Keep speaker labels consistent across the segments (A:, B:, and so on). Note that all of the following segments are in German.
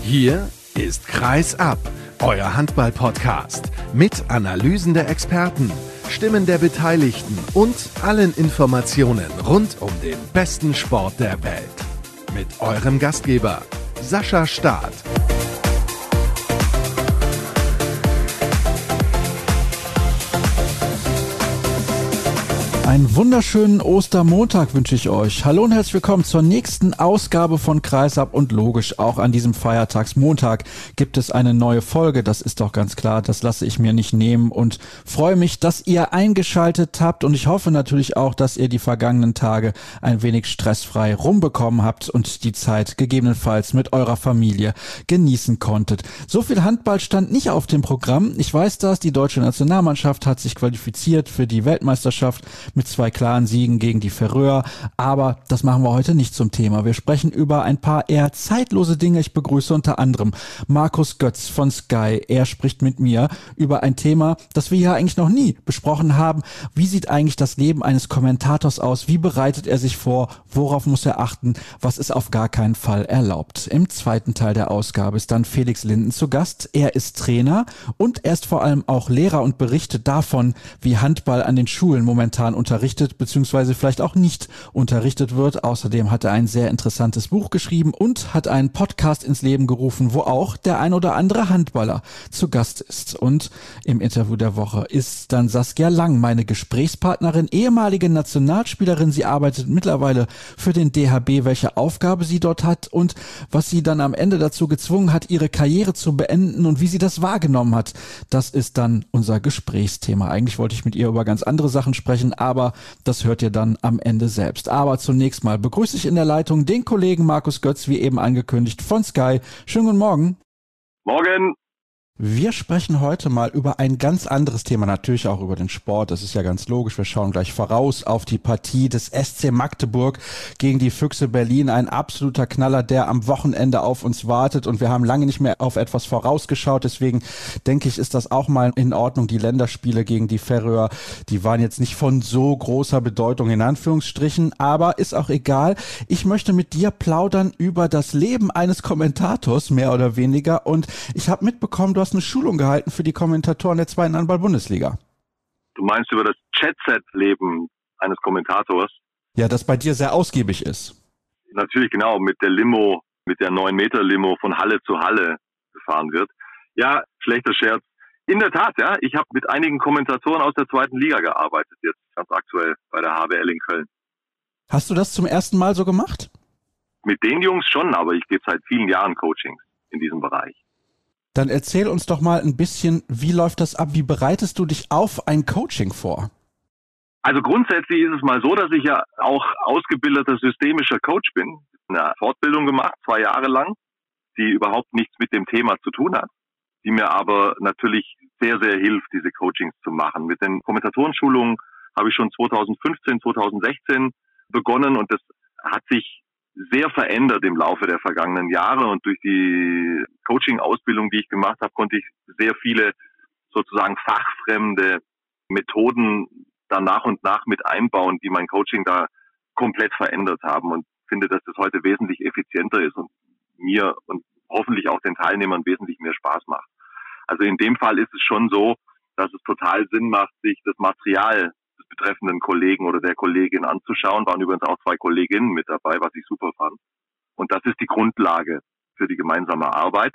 A: Hier ist Kreis ab, euer Handball-Podcast mit Analysen der Experten, Stimmen der Beteiligten und allen Informationen rund um den besten Sport der Welt. Mit eurem Gastgeber Sascha Staat.
B: Einen wunderschönen Ostermontag wünsche ich euch. Hallo und herzlich willkommen zur nächsten Ausgabe von Kreisab und logisch, auch an diesem Feiertagsmontag gibt es eine neue Folge, das ist doch ganz klar, das lasse ich mir nicht nehmen und freue mich, dass ihr eingeschaltet habt und ich hoffe natürlich auch, dass ihr die vergangenen Tage ein wenig stressfrei rumbekommen habt und die Zeit gegebenenfalls mit eurer Familie genießen konntet. So viel Handball stand nicht auf dem Programm. Ich weiß das, die deutsche Nationalmannschaft hat sich qualifiziert für die Weltmeisterschaft mit 2 klaren Siegen gegen die Färöer, aber das machen wir heute nicht zum Thema. Wir sprechen über ein paar eher zeitlose Dinge. Ich begrüße unter anderem Markus Götz von Sky. Er spricht mit mir über ein Thema, das wir hier eigentlich noch nie besprochen haben. Wie sieht eigentlich das Leben eines Kommentators aus? Wie bereitet er sich vor? Worauf muss er achten? Was ist auf gar keinen Fall erlaubt? Im zweiten Teil der Ausgabe ist dann Felix Linden zu Gast. Er ist Trainer und er ist vor allem auch Lehrer und berichtet davon, wie Handball an den Schulen momentan unterrichtet bzw. vielleicht auch nicht unterrichtet wird. Außerdem hat er ein sehr interessantes Buch geschrieben und hat einen Podcast ins Leben gerufen, wo auch der ein oder andere Handballer zu Gast ist. Und im Interview der Woche ist dann Saskia Lang, meine Gesprächspartnerin, ehemalige Nationalspielerin. Sie arbeitet mittlerweile für den DHB, welche Aufgabe sie dort hat und was sie dann am Ende dazu gezwungen hat, ihre Karriere zu beenden und wie sie das wahrgenommen hat. Das ist dann unser Gesprächsthema. Eigentlich wollte ich mit ihr über ganz andere Sachen sprechen, aber das hört ihr dann am Ende selbst. Aber zunächst mal begrüße ich in der Leitung den Kollegen Markus Götz, wie eben angekündigt, von Sky. Schönen guten Morgen.
C: Morgen.
B: Wir sprechen heute mal über ein ganz anderes Thema, natürlich auch über den Sport, das ist ja ganz logisch. Wir schauen gleich voraus auf die Partie des SC Magdeburg gegen die Füchse Berlin. Ein absoluter Knaller, der am Wochenende auf uns wartet und wir haben lange nicht mehr auf etwas vorausgeschaut. Deswegen denke ich, ist das auch mal in Ordnung. Die Länderspiele gegen die Färöer, die waren jetzt nicht von so großer Bedeutung in Anführungsstrichen, aber ist auch egal. Ich möchte mit dir plaudern über das Leben eines Kommentators, mehr oder weniger. Und ich habe mitbekommen, du hast eine Schulung gehalten für die Kommentatoren der 2. Handball-Bundesliga.
C: Du meinst über das Jet-Set-Leben eines Kommentators?
B: Ja, das bei dir sehr ausgiebig ist.
C: Natürlich, genau, mit der Limo, mit der 9-Meter-Limo von Halle zu Halle gefahren wird. Ja, schlechter Scherz. In der Tat, ja, ich habe mit einigen Kommentatoren aus der 2. Liga gearbeitet, jetzt ganz aktuell bei der HBL in Köln.
B: Hast du das zum ersten Mal so gemacht?
C: Mit den Jungs schon, aber ich gebe seit vielen Jahren Coachings in diesem Bereich.
B: Dann erzähl uns doch mal ein bisschen, wie läuft das ab? Wie bereitest du dich auf ein Coaching vor?
C: Also grundsätzlich ist es mal so, dass ich ja auch ausgebildeter systemischer Coach bin. Eine Fortbildung gemacht, 2 Jahre lang, die überhaupt nichts mit dem Thema zu tun hat, die mir aber natürlich sehr, sehr hilft, diese Coachings zu machen. Mit den Kommentatorenschulungen habe ich schon 2015, 2016 begonnen und das hat sich sehr verändert im Laufe der vergangenen Jahre und durch die Coaching-Ausbildung, die ich gemacht habe, konnte ich sehr viele sozusagen fachfremde Methoden da nach und nach mit einbauen, die mein Coaching da komplett verändert haben und finde, dass das heute wesentlich effizienter ist und mir und hoffentlich auch den Teilnehmern wesentlich mehr Spaß macht. Also in dem Fall ist es schon so, dass es total Sinn macht, sich das Material des betreffenden Kollegen oder der Kollegin anzuschauen. Waren übrigens auch 2 Kolleginnen mit dabei, was ich super fand. Und das ist die Grundlage für die gemeinsame Arbeit.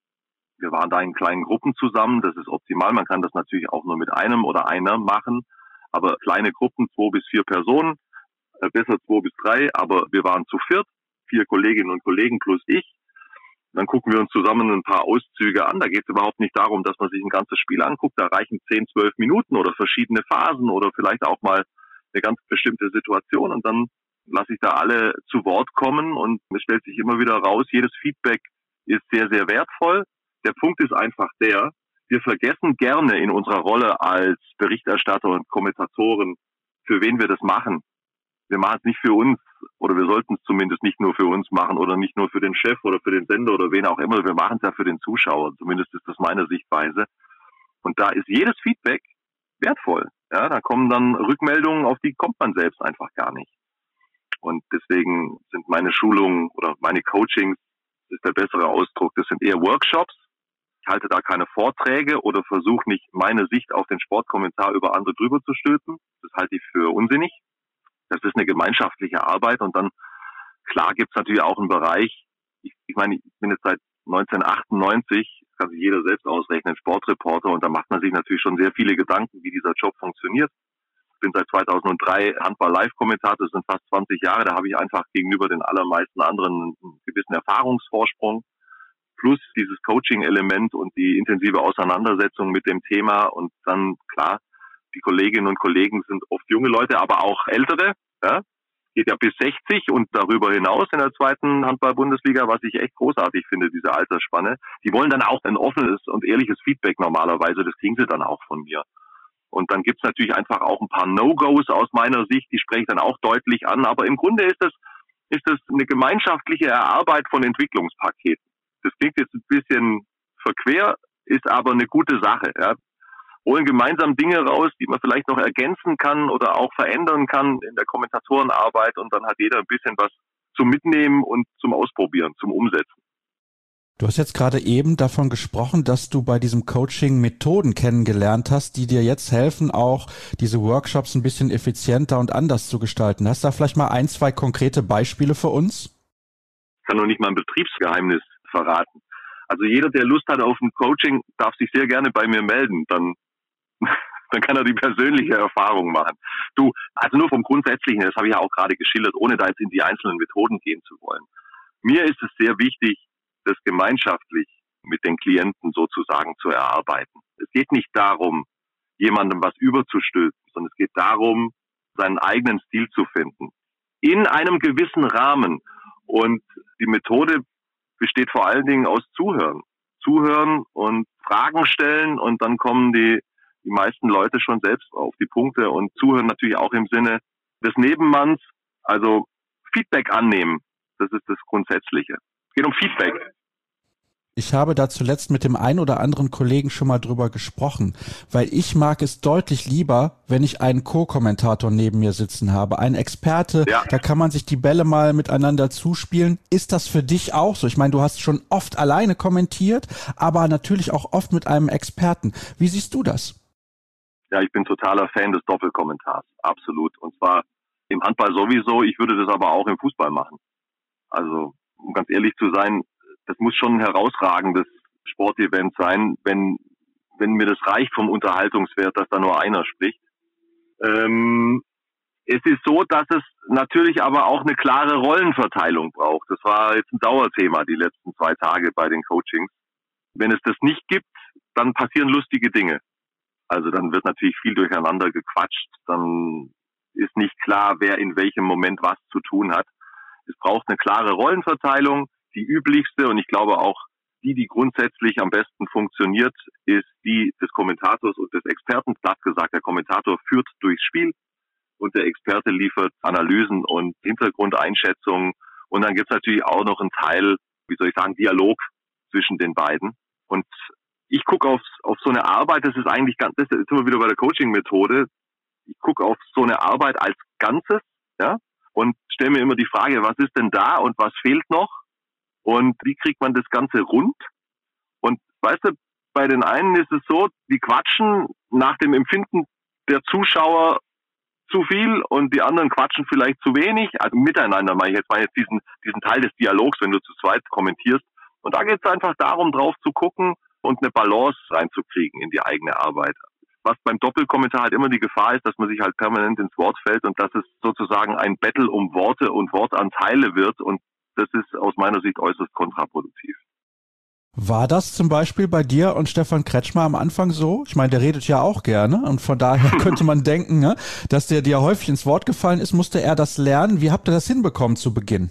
C: Wir waren da in kleinen Gruppen zusammen, das ist optimal. Man kann das natürlich auch nur mit einem oder einer machen, aber kleine Gruppen, 2 bis 4 Personen, besser 2 bis 3, aber wir waren zu 4, 4 Kolleginnen und Kollegen plus ich. Dann gucken wir uns zusammen ein paar Auszüge an. Da geht es überhaupt nicht darum, dass man sich ein ganzes Spiel anguckt. Da reichen 10, 12 Minuten oder verschiedene Phasen oder vielleicht auch mal eine ganz bestimmte Situation. Und dann lasse ich da alle zu Wort kommen und es stellt sich immer wieder raus, jedes Feedback ist sehr, sehr wertvoll. Der Punkt ist einfach der, wir vergessen gerne in unserer Rolle als Berichterstatter und Kommentatoren, für wen wir das machen. Wir machen es nicht für uns oder wir sollten es zumindest nicht nur für uns machen oder nicht nur für den Chef oder für den Sender oder wen auch immer. Wir machen es ja für den Zuschauer. Zumindest ist das meine Sichtweise. Und da ist jedes Feedback wertvoll. Ja, da kommen dann Rückmeldungen, auf die kommt man selbst einfach gar nicht. Und deswegen sind meine Schulungen oder meine Coachings ist der bessere Ausdruck. Das sind eher Workshops. Ich halte da keine Vorträge oder versuche nicht, meine Sicht auf den Sportkommentar über andere drüber zu stülpen. Das halte ich für unsinnig. Das ist eine gemeinschaftliche Arbeit und dann, klar, gibt es natürlich auch einen Bereich. Ich meine, ich bin jetzt seit 1998, das kann sich jeder selbst ausrechnen, Sportreporter, und da macht man sich natürlich schon sehr viele Gedanken, wie dieser Job funktioniert. Ich bin seit 2003 Handball-Live-Kommentator, das sind fast 20 Jahre, da habe ich einfach gegenüber den allermeisten anderen einen gewissen Erfahrungsvorsprung, plus dieses Coaching-Element und die intensive Auseinandersetzung mit dem Thema. Und dann, klar, die Kolleginnen und Kollegen sind oft junge Leute, aber auch ältere, ja, geht ja bis 60 und darüber hinaus in der zweiten Handball-Bundesliga, was ich echt großartig finde, diese Altersspanne. Die wollen dann auch ein offenes und ehrliches Feedback normalerweise, das kriegen sie dann auch von mir. Und dann gibt's natürlich einfach auch ein paar No-Gos aus meiner Sicht, die spreche ich dann auch deutlich an, aber im Grunde ist das eine gemeinschaftliche Erarbeit von Entwicklungspaketen. Das klingt jetzt ein bisschen verquer, ist aber eine gute Sache. Ja. Holen gemeinsam Dinge raus, die man vielleicht noch ergänzen kann oder auch verändern kann in der Kommentatorenarbeit, und dann hat jeder ein bisschen was zum Mitnehmen und zum Ausprobieren, zum Umsetzen.
B: Du hast jetzt gerade eben davon gesprochen, dass du bei diesem Coaching Methoden kennengelernt hast, die dir jetzt helfen, auch diese Workshops ein bisschen effizienter und anders zu gestalten. Hast du da vielleicht mal 1, 2 konkrete Beispiele für uns?
C: Ich kann noch nicht mal ein Betriebsgeheimnis verraten. Also jeder, der Lust hat auf ein Coaching, darf sich sehr gerne bei mir melden. Dann kann er die persönliche Erfahrung machen. Also nur vom Grundsätzlichen, das habe ich ja auch gerade geschildert, ohne da jetzt in die einzelnen Methoden gehen zu wollen. Mir ist es sehr wichtig, das gemeinschaftlich mit den Klienten sozusagen zu erarbeiten. Es geht nicht darum, jemandem was überzustülpen, sondern es geht darum, seinen eigenen Stil zu finden. In einem gewissen Rahmen. Und die Methode besteht vor allen Dingen aus Zuhören. Zuhören und Fragen stellen, und dann kommen die meisten Leute schon selbst auf die Punkte, und zuhören natürlich auch im Sinne des Nebenmanns, also Feedback annehmen. Das ist das Grundsätzliche. Es geht um Feedback.
B: Ich habe da zuletzt mit dem einen oder anderen Kollegen schon mal drüber gesprochen, weil ich mag es deutlich lieber, wenn ich einen Co-Kommentator neben mir sitzen habe, einen Experte, ja. Da kann man sich die Bälle mal miteinander zuspielen. Ist das für dich auch so? Ich meine, du hast schon oft alleine kommentiert, aber natürlich auch oft mit einem Experten. Wie siehst du das?
C: Ja, ich bin totaler Fan des Doppelkommentars, absolut. Und zwar im Handball sowieso, ich würde das aber auch im Fußball machen. Also, um ganz ehrlich zu sein, das muss schon ein herausragendes Sportevent sein, wenn mir das reicht vom Unterhaltungswert, dass da nur einer spricht. Es ist so, dass es natürlich aber auch eine klare Rollenverteilung braucht. Das war jetzt ein Dauerthema die letzten 2 Tage bei den Coachings. Wenn es das nicht gibt, dann passieren lustige Dinge. Also dann wird natürlich viel durcheinander gequatscht. Dann ist nicht klar, wer in welchem Moment was zu tun hat. Es braucht eine klare Rollenverteilung. Die üblichste, und ich glaube auch die grundsätzlich am besten funktioniert, ist die des Kommentators und des Experten. Platt gesagt, der Kommentator führt durchs Spiel und der Experte liefert Analysen und Hintergrundeinschätzungen. Und dann gibt es natürlich auch noch einen Teil, Dialog zwischen den beiden. Und ich gucke auf so eine Arbeit, das ist jetzt sind wir wieder bei der Coaching-Methode. Ich gucke auf so eine Arbeit als Ganzes, ja, und stelle mir immer die Frage, was ist denn da und was fehlt noch? Und wie kriegt man das Ganze rund? Und weißt du, bei den einen ist es so, die quatschen nach dem Empfinden der Zuschauer zu viel und die anderen quatschen vielleicht zu wenig. Also miteinander meine ich jetzt diesen Teil des Dialogs, wenn du zu zweit kommentierst. Und da geht es einfach darum, drauf zu gucken und eine Balance reinzukriegen in die eigene Arbeit. Was beim Doppelkommentar halt immer die Gefahr ist, dass man sich halt permanent ins Wort fällt und dass es sozusagen ein Battle um Worte und Wortanteile wird, und das ist aus meiner Sicht äußerst kontraproduktiv.
B: War das zum Beispiel bei dir und Stefan Kretschmer am Anfang so? Ich meine, der redet ja auch gerne, und von daher könnte man denken, ne, dass der dir häufig ins Wort gefallen ist. Musste er das lernen? Wie habt ihr das hinbekommen zu Beginn?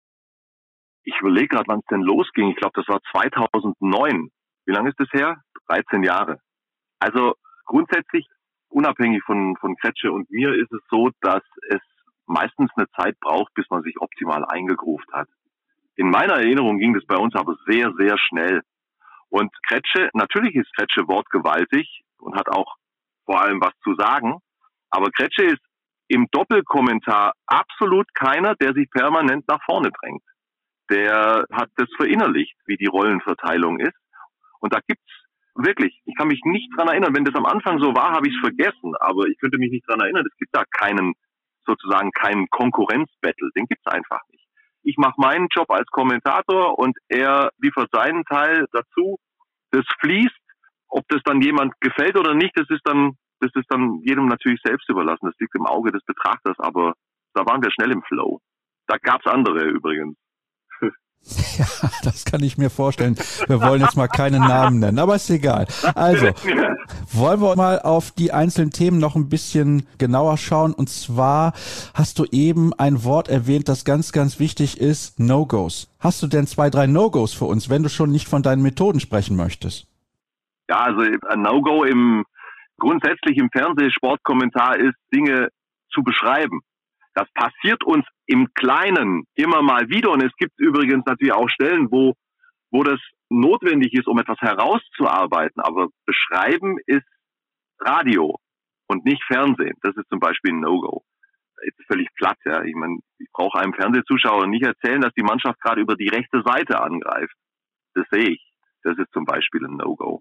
C: Ich überlege gerade, wann es denn losging. Ich glaube, das war 2009. Wie lange ist das her? 13 Jahre. Also grundsätzlich, unabhängig von Kretsche und mir, ist es so, dass es meistens eine Zeit braucht, bis man sich optimal eingegruft hat. In meiner Erinnerung ging das bei uns aber sehr, sehr schnell. Und natürlich ist Kretsche wortgewaltig und hat auch vor allem was zu sagen. Aber Kretsche ist im Doppelkommentar absolut keiner, der sich permanent nach vorne drängt. der hat das verinnerlicht, wie die Rollenverteilung ist. Und da gibt's wirklich, ich kann mich nicht dran erinnern, wenn das am Anfang so war, habe ich es vergessen, aber ich könnte mich nicht dran erinnern, es gibt da keinen Konkurrenzbattle, den gibt's einfach nicht. Ich mache meinen Job als Kommentator und er liefert seinen Teil dazu. Das fließt, ob das dann jemand gefällt oder nicht, das ist dann jedem natürlich selbst überlassen. Das liegt im Auge des Betrachters, aber da waren wir schnell im Flow. Da gab's andere übrigens.
B: Ja, das kann ich mir vorstellen. Wir wollen jetzt mal keine Namen nennen, aber ist egal. Also, wollen wir mal auf die einzelnen Themen noch ein bisschen genauer schauen. Und zwar hast du eben ein Wort erwähnt, das ganz, ganz wichtig ist, No-Gos. Hast du denn 2, 3 No-Gos für uns, wenn du schon nicht von deinen Methoden sprechen möchtest?
C: Ja, also ein No-Go grundsätzlich im Fernsehsportkommentar ist, Dinge zu beschreiben. Das passiert uns im Kleinen immer mal wieder und es gibt übrigens natürlich auch Stellen, wo das notwendig ist, um etwas herauszuarbeiten. Aber beschreiben ist Radio und nicht Fernsehen. Das ist zum Beispiel ein No-Go. Jetzt völlig platt, ja. Ich meine, ich brauche einem Fernsehzuschauer nicht erzählen, dass die Mannschaft gerade über die rechte Seite angreift. Das sehe ich. Das ist zum Beispiel ein No-Go.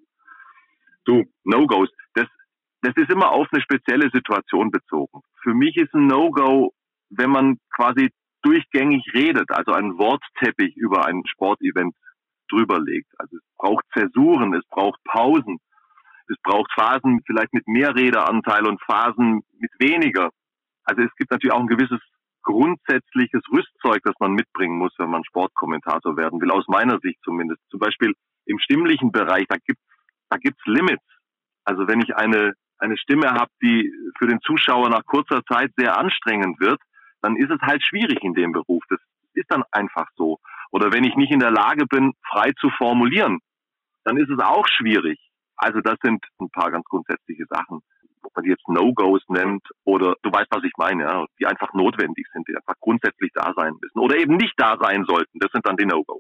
C: No-Gos, das ist immer auf eine spezielle Situation bezogen. Für mich ist ein No-Go, wenn man quasi durchgängig redet, also einen Wortteppich über ein Sportevent drüber legt. Also es braucht Zäsuren, es braucht Pausen, es braucht Phasen vielleicht mit mehr Redeanteil und Phasen mit weniger. Also es gibt natürlich auch ein gewisses grundsätzliches Rüstzeug, das man mitbringen muss, wenn man Sportkommentator werden will, aus meiner Sicht zumindest. Zum Beispiel im stimmlichen Bereich, da gibt's Limits. Also wenn ich eine Stimme habe, die für den Zuschauer nach kurzer Zeit sehr anstrengend wird, dann ist es halt schwierig in dem Beruf. Das ist dann einfach so. Oder wenn ich nicht in der Lage bin, frei zu formulieren, dann ist es auch schwierig. Also das sind ein paar ganz grundsätzliche Sachen, ob man die jetzt No-Gos nennt oder du weißt, was ich meine, ja, die einfach notwendig sind, die einfach grundsätzlich da sein müssen oder eben nicht da sein sollten. Das sind dann die No-Gos.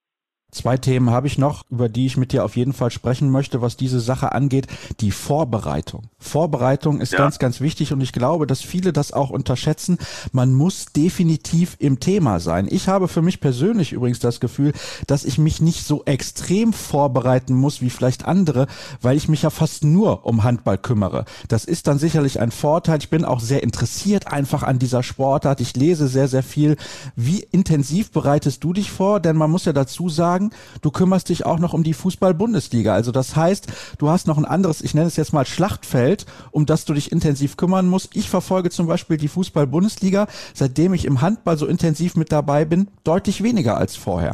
B: 2 Themen habe ich noch, über die ich mit dir auf jeden Fall sprechen möchte, was diese Sache angeht. Die Vorbereitung. Vorbereitung ist ganz, ganz wichtig und ich glaube, dass viele das auch unterschätzen. Man muss definitiv im Thema sein. Ich habe für mich persönlich übrigens das Gefühl, dass ich mich nicht so extrem vorbereiten muss wie vielleicht andere, weil ich mich ja fast nur um Handball kümmere. Das ist dann sicherlich ein Vorteil. Ich bin auch sehr interessiert einfach an dieser Sportart. Ich lese sehr, sehr viel. Wie intensiv bereitest du dich vor? Denn man muss ja dazu sagen, du kümmerst dich auch noch um die Fußball-Bundesliga. Also das heißt, du hast noch ein anderes, ich nenne es jetzt mal Schlachtfeld, um das du dich intensiv kümmern musst. Ich verfolge zum Beispiel die Fußball-Bundesliga, seitdem ich im Handball so intensiv mit dabei bin, deutlich weniger als vorher.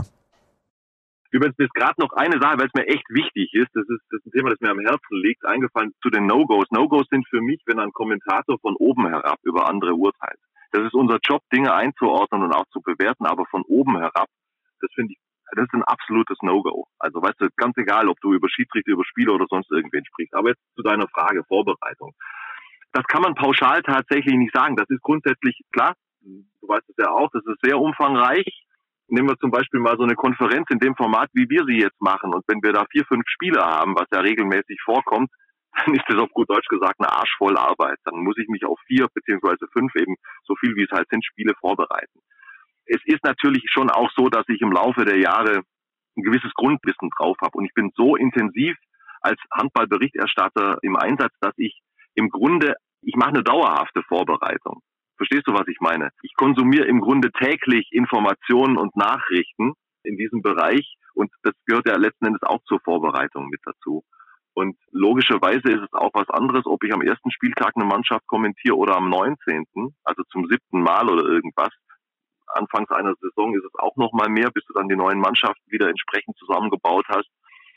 C: Übrigens ist gerade noch eine Sache, weil es mir echt wichtig ist, das ist ein Thema, das mir am Herzen liegt, eingefallen zu den No-Gos. No-Gos sind für mich, wenn ein Kommentator von oben herab über andere urteilt. Das ist unser Job, Dinge einzuordnen und auch zu bewerten, aber von oben herab, das finde ich, das ist ein absolutes No-Go. Also weißt du, ganz egal, ob du über Schiedsrichter, über Spieler oder sonst irgendwen sprichst. Aber jetzt zu deiner Frage, Vorbereitung. Das kann man pauschal tatsächlich nicht sagen. Das ist grundsätzlich klar. Du weißt es ja auch, das ist sehr umfangreich. Nehmen wir zum Beispiel mal so eine Konferenz in dem Format, wie wir sie jetzt machen. Und wenn wir da 4, 5 Spieler haben, was ja regelmäßig vorkommt, dann ist das auf gut Deutsch gesagt eine arschvoll Arbeit. Dann muss ich mich auf 4 beziehungsweise 5 eben so viel wie es halt sind, Spiele vorbereiten. Es ist natürlich schon auch so, dass ich im Laufe der Jahre ein gewisses Grundwissen drauf habe. Und ich bin so intensiv als Handballberichterstatter im Einsatz, dass ich im Grunde, ich mache eine dauerhafte Vorbereitung. Verstehst du, was ich meine? Ich konsumiere im Grunde täglich Informationen und Nachrichten in diesem Bereich. Und das gehört ja letzten Endes auch zur Vorbereitung mit dazu. Und logischerweise ist es auch was anderes, ob ich am ersten Spieltag eine Mannschaft kommentiere oder am 19., also zum 7. Mal oder irgendwas. Anfangs einer Saison ist es auch noch mal mehr, bis du dann die neuen Mannschaften wieder entsprechend zusammengebaut hast.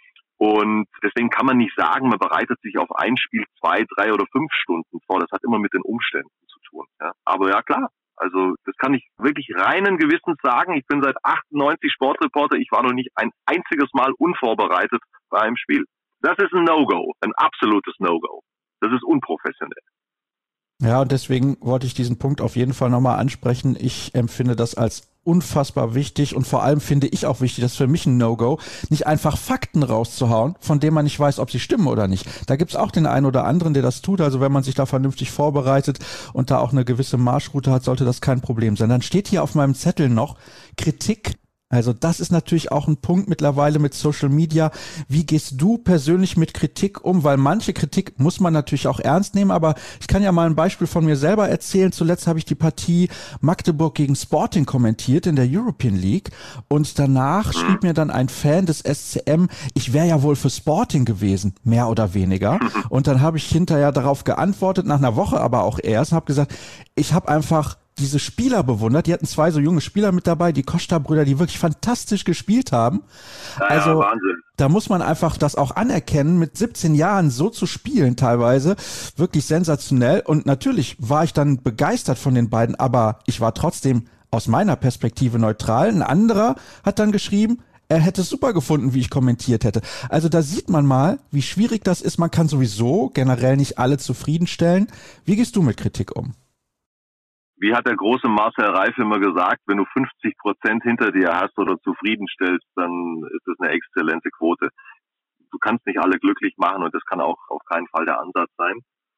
C: Und deswegen kann man nicht sagen, man bereitet sich auf ein Spiel 2, 3 oder 5 Stunden vor. Das hat immer mit den Umständen zu tun. Ja. Aber ja klar, also das kann ich wirklich reinen Gewissens sagen. Ich bin seit 98 Sportreporter. Ich war noch nicht ein einziges Mal unvorbereitet bei einem Spiel. Das ist ein No-Go, ein absolutes No-Go. Das ist unprofessionell.
B: Ja, und deswegen wollte ich diesen Punkt auf jeden Fall nochmal ansprechen. Ich empfinde das als unfassbar wichtig und vor allem finde ich auch wichtig, das ist für mich ein No-Go, nicht einfach Fakten rauszuhauen, von denen man nicht weiß, ob sie stimmen oder nicht. Da gibt's auch den einen oder anderen, der das tut. Also wenn man sich da vernünftig vorbereitet und da auch eine gewisse Marschroute hat, sollte das kein Problem sein. Dann steht hier auf meinem Zettel noch Kritik Also das ist natürlich auch ein Punkt mittlerweile mit Social Media. Wie gehst du persönlich mit Kritik um? Weil manche Kritik muss man natürlich auch ernst nehmen, aber ich kann ja mal ein Beispiel von mir selber erzählen. Zuletzt habe ich die Partie Magdeburg gegen Sporting kommentiert in der European League und danach schrieb mir dann ein Fan des SCM, ich wäre ja wohl für Sporting gewesen, mehr oder weniger. Und dann habe ich hinterher darauf geantwortet, nach einer Woche aber auch erst, und habe gesagt, ich habe einfach diese Spieler bewundert. Die hatten 2 so junge Spieler mit dabei, die Costa-Brüder, die wirklich fantastisch gespielt haben. Also
C: Wahnsinn.
B: da muss man einfach das auch anerkennen, mit 17 Jahren so zu spielen teilweise, wirklich sensationell. Und natürlich war ich dann begeistert von den beiden, aber ich war trotzdem aus meiner Perspektive neutral. Ein anderer hat dann geschrieben, er hätte es super gefunden, wie ich kommentiert hätte. Also da sieht man mal, wie schwierig das ist. Man kann sowieso generell nicht alle zufriedenstellen. Wie gehst du mit Kritik um?
C: Wie hat der große Marcel Reif immer gesagt, wenn du 50% hinter dir hast oder zufriedenstellst, dann ist das eine exzellente Quote. Du kannst nicht alle glücklich machen und das kann auch auf keinen Fall der Ansatz sein.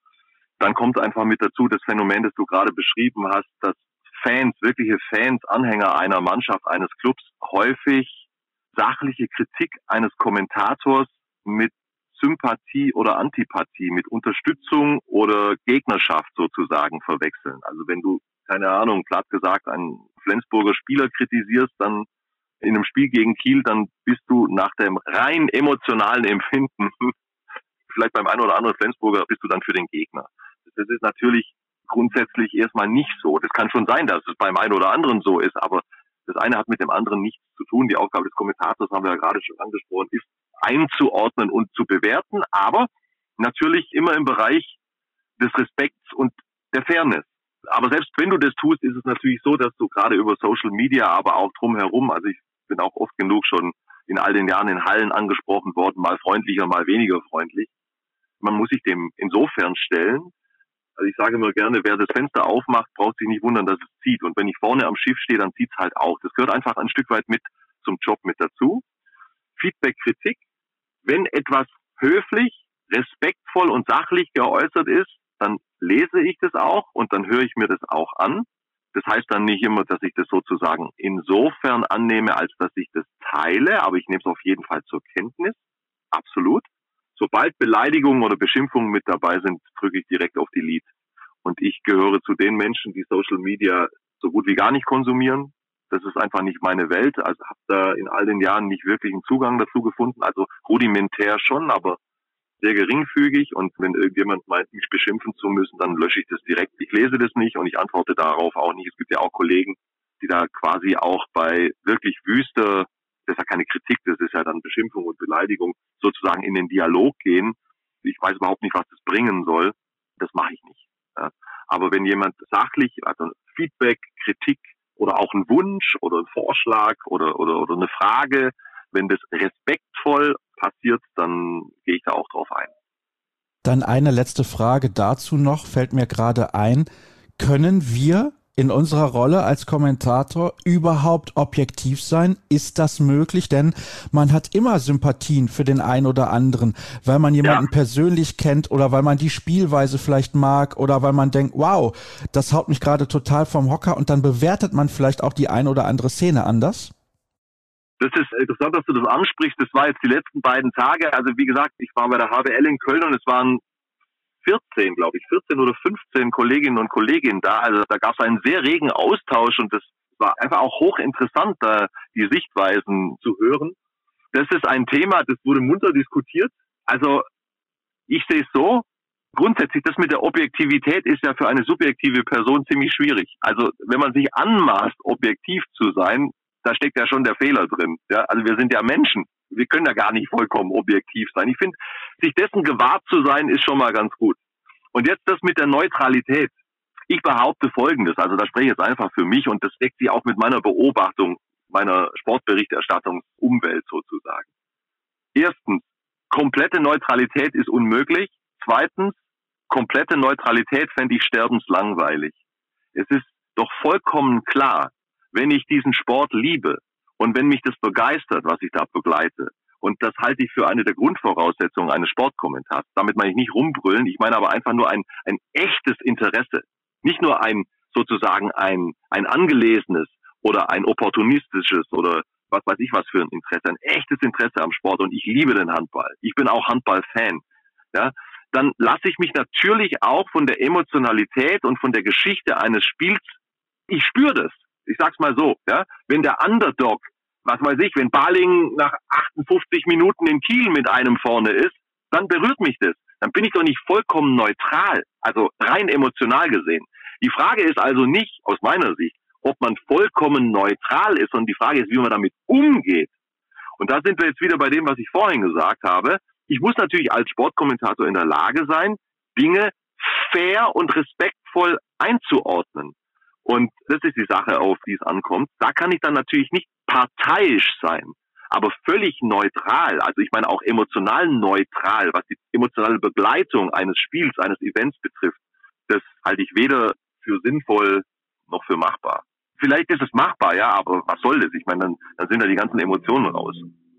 C: Dann kommt einfach mit dazu das Phänomen, das du gerade beschrieben hast, dass Fans, wirkliche Fans, Anhänger einer Mannschaft, eines Clubs häufig sachliche Kritik eines Kommentators mit Sympathie oder Antipathie, mit Unterstützung oder Gegnerschaft sozusagen verwechseln. Also wenn du, keine Ahnung, platt gesagt, einen Flensburger Spieler kritisierst, dann in einem Spiel gegen Kiel, dann bist du nach dem rein emotionalen Empfinden, vielleicht beim einen oder anderen Flensburger, bist du dann für den Gegner. Das ist natürlich grundsätzlich erstmal nicht so. Das kann schon sein, dass es beim einen oder anderen so ist, aber das eine hat mit dem anderen nichts zu tun. Die Aufgabe des Kommentators, haben wir ja gerade schon angesprochen, ist einzuordnen und zu bewerten, aber natürlich immer im Bereich des Respekts und der Fairness. Aber selbst wenn du das tust, ist es natürlich so, dass du gerade über Social Media, aber auch drumherum, also ich bin auch oft genug schon in all den Jahren in Hallen angesprochen worden, mal freundlicher, mal weniger freundlich. Man muss sich dem insofern stellen. Also ich sage immer gerne, wer das Fenster aufmacht, braucht sich nicht wundern, dass es zieht. Und wenn ich vorne am Schiff stehe, dann zieht es halt auch. Das gehört einfach ein Stück weit mit zum Job mit dazu. Feedback, Kritik. Wenn etwas höflich, respektvoll und sachlich geäußert ist, dann lese ich das auch und dann höre ich mir das auch an. Das heißt dann nicht immer, dass ich das sozusagen insofern annehme, als dass ich das teile, aber ich nehme es auf jeden Fall zur Kenntnis. Absolut. Sobald Beleidigungen oder Beschimpfungen mit dabei sind, drücke ich direkt auf Delete. Und ich gehöre zu den Menschen, die Social Media so gut wie gar nicht konsumieren. Das ist einfach nicht meine Welt. Also habe da in all den Jahren nicht wirklich einen Zugang dazu gefunden. Also rudimentär schon, aber sehr geringfügig. Und wenn irgendjemand meint, mich beschimpfen zu müssen, dann lösche ich das direkt. Ich lese das nicht und ich antworte darauf auch nicht. Es gibt ja auch Kollegen, die da quasi auch bei wirklich wüster, das ist ja keine Kritik, das ist ja dann Beschimpfung und Beleidigung, sozusagen in den Dialog gehen. Ich weiß überhaupt nicht, was das bringen soll. Das mache ich nicht. Ja. Aber wenn jemand sachlich, also Feedback, Kritik oder auch ein Wunsch oder ein Vorschlag oder eine Frage, wenn das respektvoll passiert, dann gehe ich da auch drauf ein.
B: Dann eine letzte Frage dazu noch, fällt mir gerade ein. Können wir in unserer Rolle als Kommentator überhaupt objektiv sein? Ist das möglich? Denn man hat immer Sympathien für den einen oder anderen, weil man jemanden persönlich kennt oder weil man die Spielweise vielleicht mag oder weil man denkt, wow, das haut mich gerade total vom Hocker und dann bewertet man vielleicht auch die ein oder andere Szene anders.
C: Das ist interessant, dass du das ansprichst. Das war jetzt die letzten beiden Tage. Also wie gesagt, ich war bei der HBL in Köln und es waren 14 oder 15 Kolleginnen und Kollegen da. Also da gab es einen sehr regen Austausch und das war einfach auch hochinteressant, da die Sichtweisen zu hören. Das ist ein Thema, das wurde munter diskutiert. Also ich sehe es so, grundsätzlich das mit der Objektivität ist ja für eine subjektive Person ziemlich schwierig. Also wenn man sich anmaßt, objektiv zu sein, da steckt ja schon der Fehler drin. Ja? Also wir sind ja Menschen. Wir können ja gar nicht vollkommen objektiv sein. Ich finde, sich dessen gewahrt zu sein, ist schon mal ganz gut. Und jetzt das mit der Neutralität. Ich behaupte Folgendes, also da spreche ich jetzt einfach für mich und das deckt sich auch mit meiner Beobachtung, meiner Sportberichterstattungsumwelt sozusagen. Erstens, komplette Neutralität ist unmöglich. Zweitens, komplette Neutralität fände ich sterbenslangweilig. Es ist doch vollkommen klar, wenn ich diesen Sport liebe und wenn mich das begeistert, was ich da begleite, und das halte ich für eine der Grundvoraussetzungen eines Sportkommentars. Damit meine ich nicht rumbrüllen, ich meine aber einfach nur ein echtes Interesse. Nicht nur ein angelesenes oder ein opportunistisches oder was weiß ich was für ein Interesse, ein echtes Interesse am Sport und ich liebe den Handball. Ich bin auch Handball-Fan. Ja, dann lasse ich mich natürlich auch von der Emotionalität und von der Geschichte eines Spiels, ich spüre das. Ich sag's mal so, ja, wenn der Underdog, was weiß ich, wenn Balingen nach 58 Minuten in Kiel mit einem vorne ist, dann berührt mich das. Dann bin ich doch nicht vollkommen neutral, also rein emotional gesehen. Die Frage ist also nicht, aus meiner Sicht, ob man vollkommen neutral ist, sondern die Frage ist, wie man damit umgeht. Und da sind wir jetzt wieder bei dem, was ich vorhin gesagt habe. Ich muss natürlich als Sportkommentator in der Lage sein, Dinge fair und respektvoll einzuordnen. Und das ist die Sache, auf die es ankommt. Da kann ich dann natürlich nicht parteiisch sein, aber völlig neutral. Also ich meine auch emotional neutral, was die emotionale Begleitung eines Spiels, eines Events betrifft. Das halte ich weder für sinnvoll noch für machbar. Vielleicht ist es machbar, ja, aber was soll das? Ich meine, dann sind da die ganzen Emotionen raus.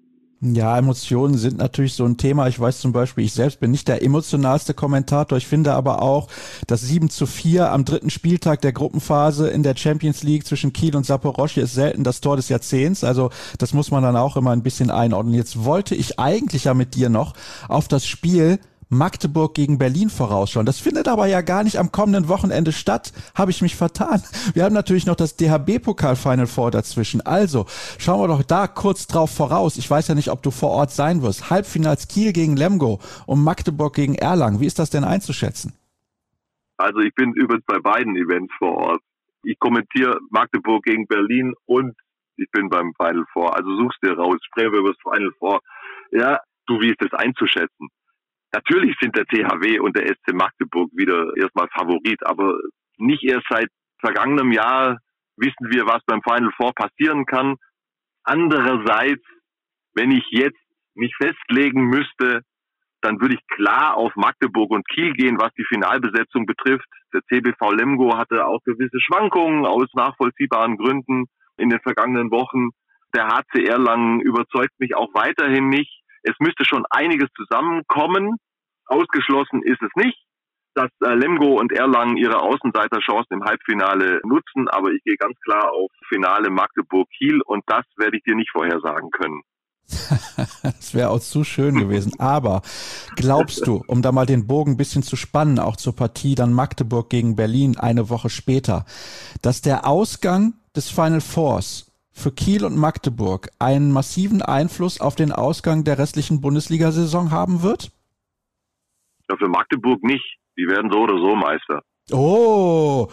B: Ja, Emotionen sind natürlich so ein Thema. Ich weiß zum Beispiel, ich selbst bin nicht der emotionalste Kommentator. Ich finde aber auch, das 7:4 am 3. Spieltag der Gruppenphase in der Champions League zwischen Kiel und Saporoschje ist selten das Tor des Jahrzehnts. Also das muss man dann auch immer ein bisschen einordnen. Jetzt wollte ich eigentlich ja mit dir noch auf das Spiel Magdeburg gegen Berlin vorausschauen. Das findet aber ja gar nicht am kommenden Wochenende statt. Habe ich mich vertan. Wir haben natürlich noch das DHB-Pokal Final Four dazwischen. Also schauen wir doch da kurz drauf voraus. Ich weiß ja nicht, ob du vor Ort sein wirst. Halbfinals Kiel gegen Lemgo und Magdeburg gegen Erlangen. Wie ist das denn einzuschätzen?
C: Also ich bin übrigens bei beiden Events vor Ort. Ich kommentiere Magdeburg gegen Berlin und ich bin beim Final Four. Also such's dir raus. Sprechen wir über das Final Four. Ja, wie ist das einzuschätzen? Natürlich sind der THW und der SC Magdeburg wieder erstmal Favorit, aber nicht erst seit vergangenem Jahr wissen wir, was beim Final Four passieren kann. Andererseits, wenn ich jetzt mich festlegen müsste, dann würde ich klar auf Magdeburg und Kiel gehen, was die Finalbesetzung betrifft. Der CBV Lemgo hatte auch gewisse Schwankungen aus nachvollziehbaren Gründen in den vergangenen Wochen. Der HC Erlangen überzeugt mich auch weiterhin nicht. Es müsste schon einiges zusammenkommen. Ausgeschlossen ist es nicht, dass Lemgo und Erlangen ihre Außenseiterchancen im Halbfinale nutzen. Aber ich gehe ganz klar auf Finale Magdeburg-Kiel und das werde ich dir nicht vorhersagen können.
B: Das wäre auch zu schön gewesen. Aber glaubst du, um da mal den Bogen ein bisschen zu spannen, auch zur Partie dann Magdeburg gegen Berlin eine Woche später, dass der Ausgang des Final Fours für Kiel und Magdeburg einen massiven Einfluss auf den Ausgang der restlichen Bundesliga-Saison haben wird?
C: Ja, für Magdeburg nicht. Die werden so oder so Meister.
B: Oh.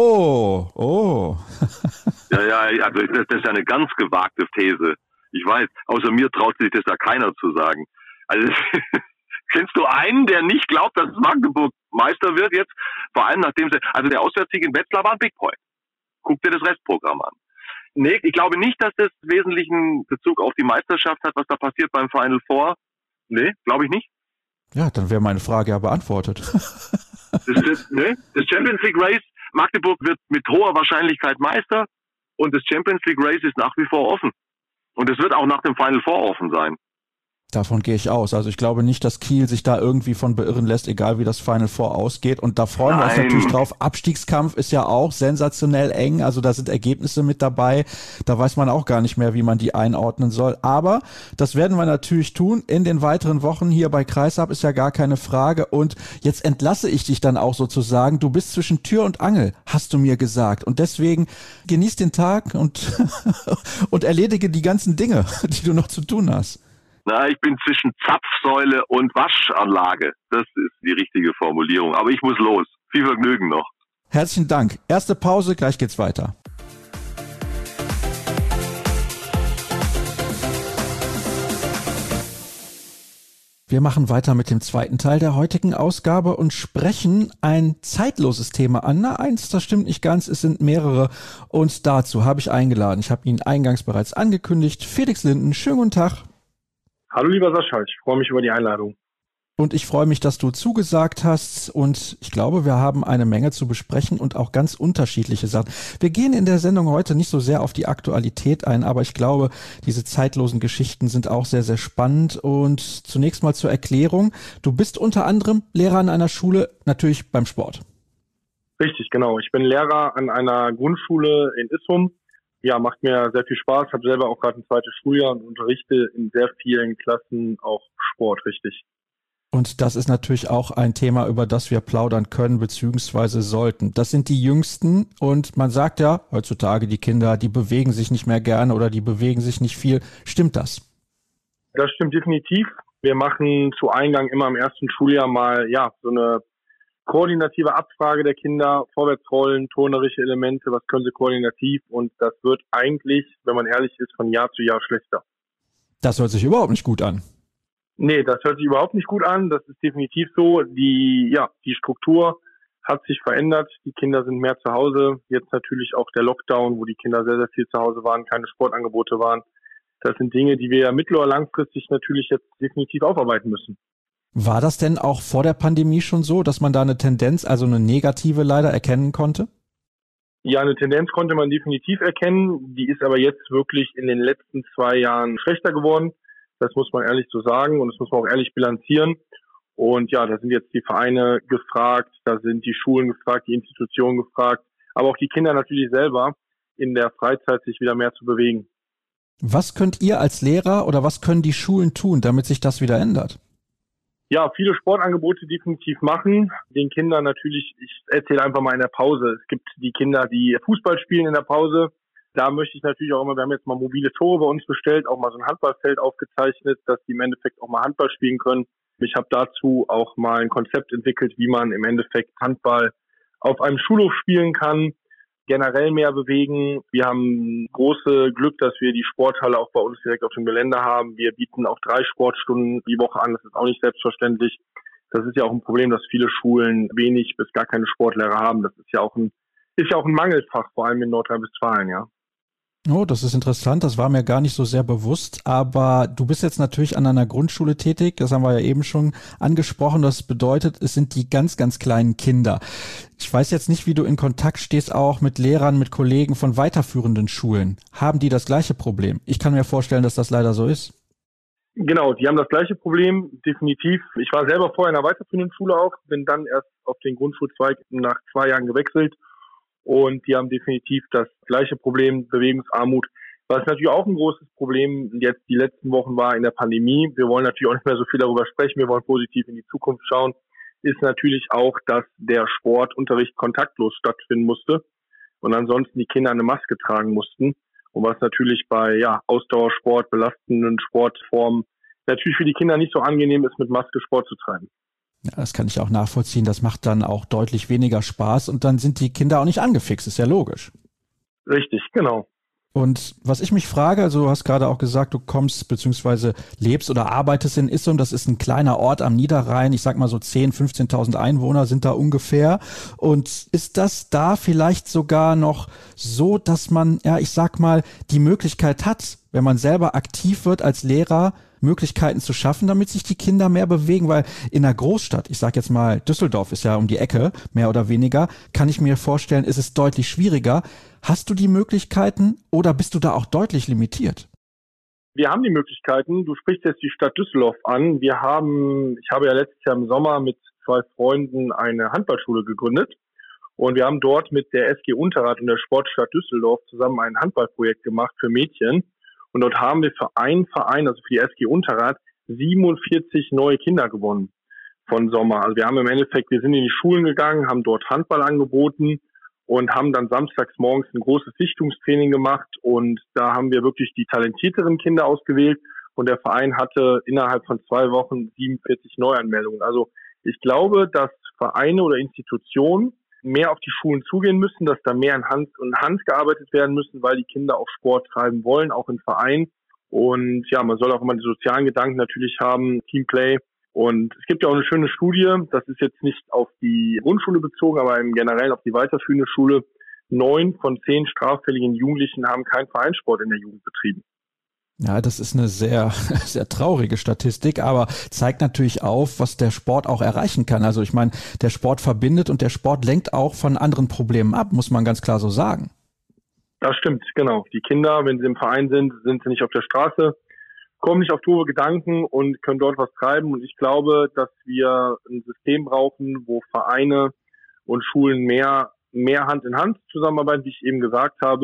C: Ja, also das ist ja eine ganz gewagte These. Ich weiß, außer mir traut sich das ja keiner zu sagen. Also kennst du einen, der nicht glaubt, dass Magdeburg Meister wird jetzt? Vor allem nachdem also der Auswärtssieg in Wetzlar war ein Big Point. Guck dir das Restprogramm an. Nee, ich glaube nicht, dass das wesentlichen Bezug auf die Meisterschaft hat, was da passiert beim Final Four. Nee, glaube ich nicht.
B: Ja, dann wäre meine Frage ja beantwortet.
C: Das Champions League Race, Magdeburg wird mit hoher Wahrscheinlichkeit Meister und das Champions League Race ist nach wie vor offen. Und es wird auch nach dem Final Four offen sein.
B: Davon gehe ich aus. Also ich glaube nicht, dass Kiel sich da irgendwie von beirren lässt, egal wie das Final Four ausgeht. Und da freuen wir uns natürlich drauf. Abstiegskampf ist ja auch sensationell eng. Also da sind Ergebnisse mit dabei. Da weiß man auch gar nicht mehr, wie man die einordnen soll. Aber das werden wir natürlich tun in den weiteren Wochen hier bei Kreisab, ist ja gar keine Frage. Und jetzt entlasse ich dich dann auch sozusagen. Du bist zwischen Tür und Angel, hast du mir gesagt. Und deswegen genieß den Tag und erledige die ganzen Dinge, die du noch zu tun hast.
C: Na, ich bin zwischen Zapfsäule und Waschanlage. Das ist die richtige Formulierung. Aber ich muss los. Viel Vergnügen noch.
B: Herzlichen Dank. Erste Pause, gleich geht's weiter. Wir machen weiter mit dem zweiten Teil der heutigen Ausgabe und sprechen ein zeitloses Thema an. Na, eins, das stimmt nicht ganz, es sind mehrere. Und dazu habe ich eingeladen, ich habe ihn eingangs bereits angekündigt, Felix Linden. Schönen guten Tag.
D: Hallo lieber Sascha, ich freue mich über die Einladung.
B: Und ich freue mich, dass du zugesagt hast und ich glaube, wir haben eine Menge zu besprechen und auch ganz unterschiedliche Sachen. Wir gehen in der Sendung heute nicht so sehr auf die Aktualität ein, aber ich glaube, diese zeitlosen Geschichten sind auch sehr, sehr spannend. Und zunächst mal zur Erklärung. Du bist unter anderem Lehrer an einer Schule, natürlich beim Sport.
D: Richtig, genau. Ich bin Lehrer an einer Grundschule in Issum Ja, macht mir sehr viel Spaß. Habe selber auch gerade ein zweites Schuljahr und unterrichte in sehr vielen Klassen auch Sport, richtig.
B: Und das ist natürlich auch ein Thema, über das wir plaudern können bzw. sollten. Das sind die Jüngsten und man sagt ja heutzutage, die Kinder, die bewegen sich nicht mehr gerne oder die bewegen sich nicht viel. Stimmt das?
D: Das stimmt definitiv. Wir machen zu Eingang immer im ersten Schuljahr mal so eine koordinative Abfrage der Kinder, Vorwärtsrollen, turnerische Elemente, was können sie koordinativ, und das wird eigentlich, wenn man ehrlich ist, von Jahr zu Jahr schlechter.
B: Das hört sich überhaupt nicht gut an.
D: Nee, das hört sich überhaupt nicht gut an. Das ist definitiv so. Die Struktur hat sich verändert. Die Kinder sind mehr zu Hause. Jetzt natürlich auch der Lockdown, wo die Kinder sehr, sehr viel zu Hause waren, keine Sportangebote waren. Das sind Dinge, die wir mittel- oder langfristig natürlich jetzt definitiv aufarbeiten müssen.
B: War das denn auch vor der Pandemie schon so, dass man da eine Tendenz, also eine negative leider, erkennen konnte?
D: Ja, eine Tendenz konnte man definitiv erkennen. Die ist aber jetzt wirklich in den letzten 2 Jahren schlechter geworden. Das muss man ehrlich so sagen und das muss man auch ehrlich bilanzieren. Und ja, da sind jetzt die Vereine gefragt, da sind die Schulen gefragt, die Institutionen gefragt, aber auch die Kinder natürlich selber in der Freizeit sich wieder mehr zu bewegen.
B: Was könnt ihr als Lehrer oder was können die Schulen tun, damit sich das wieder ändert?
D: Ja, viele Sportangebote definitiv machen. Den Kindern natürlich, ich erzähle einfach mal in der Pause. Es gibt die Kinder, die Fußball spielen in der Pause. Da möchte ich natürlich auch immer, wir haben jetzt mal mobile Tore bei uns bestellt, auch mal so ein Handballfeld aufgezeichnet, dass die im Endeffekt auch mal Handball spielen können. Ich habe dazu auch mal ein Konzept entwickelt, wie man im Endeffekt Handball auf einem Schulhof spielen kann, generell mehr bewegen. Wir haben große Glück, dass wir die Sporthalle auch bei uns direkt auf dem Gelände haben. Wir bieten auch 3 Sportstunden die Woche an. Das ist auch nicht selbstverständlich. Das ist ja auch ein Problem, dass viele Schulen wenig bis gar keine Sportlehrer haben. Das ist ja auch ein Mangelfach, vor allem in Nordrhein-Westfalen, ja.
B: Oh, das ist interessant. Das war mir gar nicht so sehr bewusst. Aber du bist jetzt natürlich an einer Grundschule tätig. Das haben wir ja eben schon angesprochen. Das bedeutet, es sind die ganz, ganz kleinen Kinder. Ich weiß jetzt nicht, wie du in Kontakt stehst auch mit Lehrern, mit Kollegen von weiterführenden Schulen. Haben die das gleiche Problem? Ich kann mir vorstellen, dass das leider so ist.
D: Genau, die haben das gleiche Problem, definitiv. Ich war selber vorher in einer weiterführenden Schule auch, bin dann erst auf den Grundschulzweig nach 2 Jahren gewechselt. Und die haben definitiv das gleiche Problem, Bewegungsarmut. Was natürlich auch ein großes Problem jetzt die letzten Wochen war in der Pandemie. Wir wollen natürlich auch nicht mehr so viel darüber sprechen. Wir wollen positiv in die Zukunft schauen. Ist natürlich auch, dass der Sportunterricht kontaktlos stattfinden musste und ansonsten die Kinder eine Maske tragen mussten. Und was natürlich bei Ausdauersport, belastenden Sportformen natürlich für die Kinder nicht so angenehm ist, mit Maske Sport zu treiben.
B: Ja, das kann ich auch nachvollziehen. Das macht dann auch deutlich weniger Spaß und dann sind die Kinder auch nicht angefixt. Ist ja logisch.
D: Richtig, genau.
B: Und was ich mich frage, also du hast gerade auch gesagt, du kommst bzw. lebst oder arbeitest in Issum. Das ist ein kleiner Ort am Niederrhein. Ich sag mal so 10.000, 15.000 Einwohner sind da ungefähr. Und ist das da vielleicht sogar noch so, dass man, ich sag mal, die Möglichkeit hat, wenn man selber aktiv wird als Lehrer, Möglichkeiten zu schaffen, damit sich die Kinder mehr bewegen, weil in einer Großstadt, ich sage jetzt mal, Düsseldorf ist ja um die Ecke, mehr oder weniger, kann ich mir vorstellen, ist es deutlich schwieriger. Hast du die Möglichkeiten oder bist du da auch deutlich limitiert?
D: Wir haben die Möglichkeiten. Du sprichst jetzt die Stadt Düsseldorf an. Ich habe ja letztes Jahr im Sommer mit 2 Freunden eine Handballschule gegründet und wir haben dort mit der SG Unterrad und der Sportstadt Düsseldorf zusammen ein Handballprojekt gemacht für Mädchen. Und dort haben wir für einen Verein, also für die SG Unterrad, 47 neue Kinder gewonnen von Sommer. Also wir sind in die Schulen gegangen, haben dort Handball angeboten und haben dann samstags morgens ein großes Sichtungstraining gemacht. Und da haben wir wirklich die talentierteren Kinder ausgewählt. Und der Verein hatte innerhalb von 2 Wochen 47 Neuanmeldungen. Also ich glaube, dass Vereine oder Institutionen mehr auf die Schulen zugehen müssen, dass da mehr in Hand gearbeitet werden müssen, weil die Kinder auch Sport treiben wollen, auch im Verein. Und ja, man soll auch immer die sozialen Gedanken natürlich haben, Teamplay. Und es gibt ja auch eine schöne Studie, das ist jetzt nicht auf die Grundschule bezogen, aber im Generellen auf die weiterführende Schule. 9 von 10 straffälligen Jugendlichen haben keinen Vereinssport in der Jugend betrieben.
B: Ja, das ist eine sehr, sehr traurige Statistik, aber zeigt natürlich auf, was der Sport auch erreichen kann. Also ich meine, der Sport verbindet und der Sport lenkt auch von anderen Problemen ab, muss man ganz klar so sagen.
D: Das stimmt, genau. Die Kinder, wenn sie im Verein sind, sind sie nicht auf der Straße, kommen nicht auf doofe Gedanken und können dort was treiben. Und ich glaube, dass wir ein System brauchen, wo Vereine und Schulen mehr Hand in Hand zusammenarbeiten, wie ich eben gesagt habe.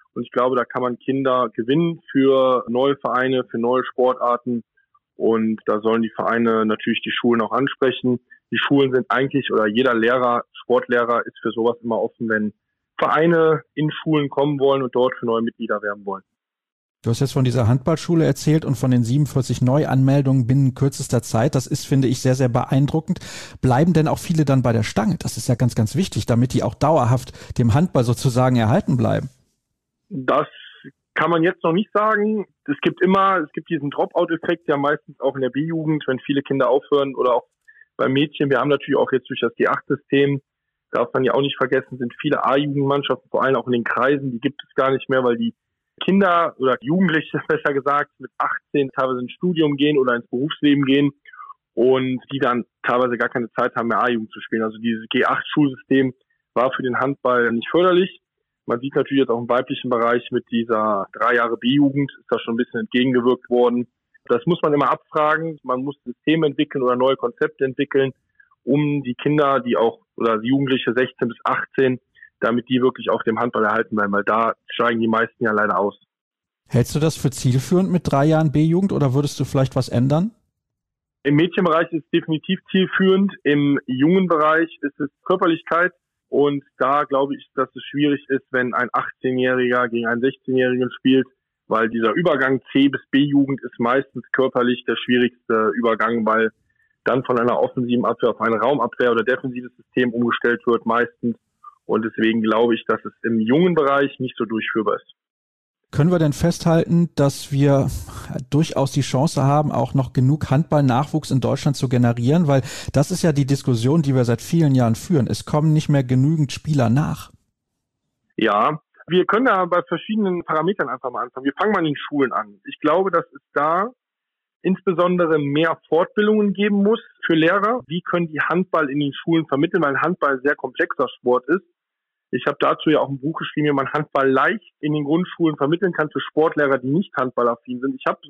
D: Und ich glaube, da kann man Kinder gewinnen für neue Vereine, für neue Sportarten. Und da sollen die Vereine natürlich die Schulen auch ansprechen. Die Schulen sind eigentlich, oder jeder Lehrer, Sportlehrer ist für sowas immer offen, wenn Vereine in Schulen kommen wollen und dort für neue Mitglieder werben wollen.
B: Du hast jetzt von dieser Handballschule erzählt und von den 47 Neuanmeldungen binnen kürzester Zeit. Das ist, finde ich, sehr, sehr beeindruckend. Bleiben denn auch viele dann bei der Stange? Das ist ja ganz, ganz wichtig, damit die auch dauerhaft dem Handball sozusagen erhalten bleiben.
D: Das kann man jetzt noch nicht sagen. Es gibt diesen Dropout-Effekt ja meistens auch in der B-Jugend, wenn viele Kinder aufhören oder auch bei Mädchen. Wir haben natürlich auch jetzt durch das G8-System, darf man ja auch nicht vergessen, sind viele A-Jugendmannschaften, vor allem auch in den Kreisen, die gibt es gar nicht mehr, weil die Kinder oder Jugendliche, besser gesagt, mit 18 teilweise ins Studium gehen oder ins Berufsleben gehen und die dann teilweise gar keine Zeit haben, mehr A-Jugend zu spielen. Also dieses G8-Schulsystem war für den Handball nicht förderlich. Man sieht natürlich jetzt auch im weiblichen Bereich mit dieser 3 Jahre B-Jugend ist da schon ein bisschen entgegengewirkt worden. Das muss man immer abfragen. Man muss Systeme entwickeln oder neue Konzepte entwickeln, um die Kinder, die auch, oder die Jugendliche 16 bis 18, damit die wirklich auf dem Handball erhalten bleiben, weil da steigen die meisten ja leider aus.
B: Hältst du das für zielführend mit 3 Jahren B-Jugend oder würdest du vielleicht was ändern?
D: Im Mädchenbereich ist es definitiv zielführend. Im jungen Bereich ist es Körperlichkeit. Und da glaube ich, dass es schwierig ist, wenn ein 18-Jähriger gegen einen 16-Jährigen spielt, weil dieser Übergang C bis B-Jugend ist meistens körperlich der schwierigste Übergang, weil dann von einer offensiven Abwehr auf eine Raumabwehr oder defensives System umgestellt wird meistens. Und deswegen glaube ich, dass es im jungen Bereich nicht so durchführbar ist.
B: Können wir denn festhalten, dass wir durchaus die Chance haben, auch noch genug Handball-Nachwuchs in Deutschland zu generieren? Weil das ist ja die Diskussion, die wir seit vielen Jahren führen. Es kommen nicht mehr genügend Spieler nach.
D: Ja, wir können da bei verschiedenen Parametern einfach mal anfangen. Wir fangen mal in den Schulen an. Ich glaube, dass es da insbesondere mehr Fortbildungen geben muss für Lehrer. Wie können die Handball in den Schulen vermitteln, weil Handball ein sehr komplexer Sport ist. Ich habe dazu ja auch ein Buch geschrieben, wie man Handball leicht in den Grundschulen vermitteln kann für Sportlehrer, die nicht handballaffin sind. Ich habe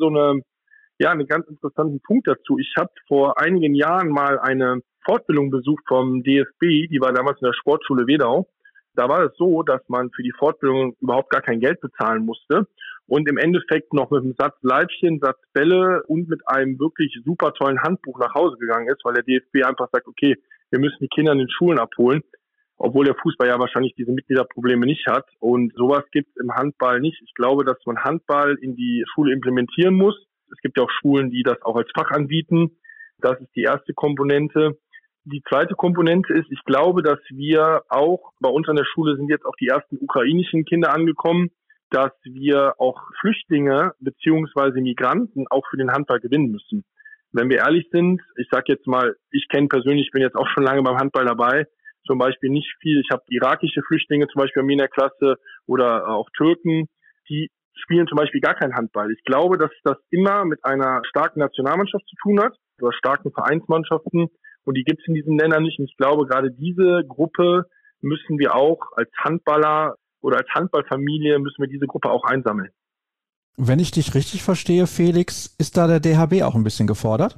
D: einen ganz interessanten Punkt dazu. Ich habe vor einigen Jahren mal eine Fortbildung besucht vom DFB, die war damals in der Sportschule Wedau. Da war es so, dass man für die Fortbildung überhaupt gar kein Geld bezahlen musste und im Endeffekt noch mit einem Satz Leibchen, Satz Bälle und mit einem wirklich super tollen Handbuch nach Hause gegangen ist, weil der DFB einfach sagt, okay, wir müssen die Kinder in den Schulen abholen. Obwohl der Fußball ja wahrscheinlich diese Mitgliederprobleme nicht hat. Und sowas gibt es im Handball nicht. Ich glaube, dass man Handball in die Schule implementieren muss. Es gibt ja auch Schulen, die das auch als Fach anbieten. Das ist die erste Komponente. Die zweite Komponente ist, ich glaube, dass wir auch, bei uns an der Schule sind jetzt auch die ersten ukrainischen Kinder angekommen, dass wir auch Flüchtlinge beziehungsweise Migranten auch für den Handball gewinnen müssen. Wenn wir ehrlich sind, ich sage jetzt mal, ich bin jetzt auch schon lange beim Handball dabei, zum Beispiel nicht viel. Ich habe irakische Flüchtlinge zum Beispiel bei mir in der Klasse oder auch Türken, die spielen zum Beispiel gar keinen Handball. Ich glaube, dass das immer mit einer starken Nationalmannschaft zu tun hat oder starken Vereinsmannschaften und die gibt es in diesen Ländern nicht. Und ich glaube, gerade diese Gruppe müssen wir auch als Handballer oder als Handballfamilie müssen wir diese Gruppe auch einsammeln.
B: Wenn ich dich richtig verstehe, Felix, ist da der DHB auch ein bisschen gefordert?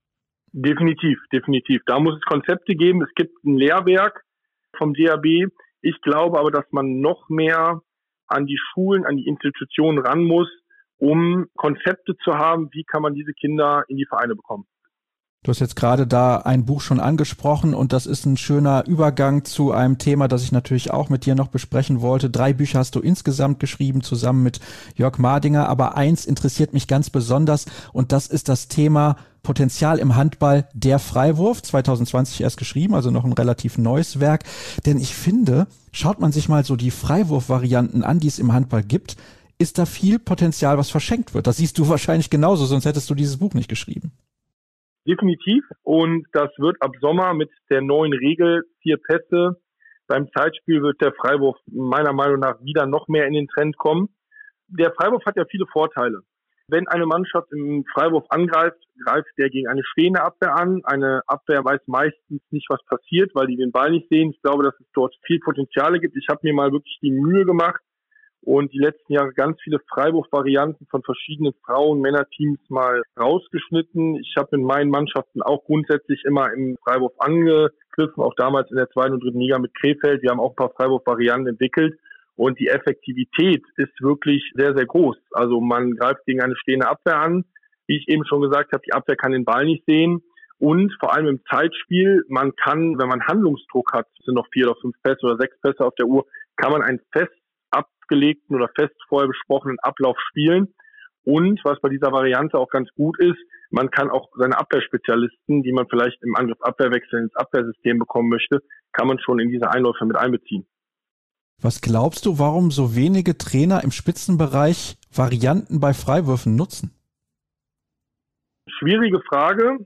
D: Definitiv. Da muss es Konzepte geben. Es gibt ein Lehrwerk vom DHB. Ich glaube aber, dass man noch mehr an die Schulen, an die Institutionen ran muss, um Konzepte zu haben, wie kann man diese Kinder in die Vereine bekommen.
B: Du hast jetzt gerade da ein Buch schon angesprochen und das ist ein schöner Übergang zu einem Thema, das ich natürlich auch mit dir noch besprechen wollte. 3 Bücher hast du insgesamt geschrieben, zusammen mit Jörg Mardinger, aber eins interessiert mich ganz besonders und das ist das Thema Potenzial im Handball, der Freiwurf, 2020 erst geschrieben, also noch ein relativ neues Werk. Denn ich finde, schaut man sich mal so die Freiwurfvarianten an, die es im Handball gibt, ist da viel Potenzial, was verschenkt wird. Das siehst du wahrscheinlich genauso, sonst hättest du dieses Buch nicht geschrieben.
D: Definitiv. Und das wird ab Sommer mit der neuen Regel 4 Pässe. Beim Zeitspiel wird der Freiwurf meiner Meinung nach wieder noch mehr in den Trend kommen. Der Freiwurf hat ja viele Vorteile. Wenn eine Mannschaft im Freiwurf angreift, greift der gegen eine stehende Abwehr an. Eine Abwehr weiß meistens nicht, was passiert, weil die den Ball nicht sehen. Ich glaube, dass es dort viel Potenziale gibt. Ich habe mir mal wirklich die Mühe gemacht und die letzten Jahre ganz viele Freiwurfvarianten von verschiedenen Frauen-, Männerteams mal rausgeschnitten. Ich habe in meinen Mannschaften auch grundsätzlich immer im Freiwurf angegriffen, auch damals in der 2. und 3. Liga mit Krefeld. Wir haben auch ein paar Freiwurfvarianten entwickelt. Und die Effektivität ist wirklich sehr, sehr groß. Also man greift gegen eine stehende Abwehr an. Wie ich eben schon gesagt habe, die Abwehr kann den Ball nicht sehen. Und vor allem im Zeitspiel, man kann, wenn man Handlungsdruck hat, es sind noch 4 oder 5 Pässe oder 6 Pässe auf der Uhr, kann man einen fest abgelegten oder fest vorher besprochenen Ablauf spielen. Und was bei dieser Variante auch ganz gut ist, man kann auch seine Abwehrspezialisten, die man vielleicht im Angriff-Abwehrwechsel ins Abwehrsystem bekommen möchte, kann man schon in diese Einläufe mit einbeziehen.
B: Was glaubst du, warum so wenige Trainer im Spitzenbereich Varianten bei Freiwürfen nutzen?
D: Schwierige Frage.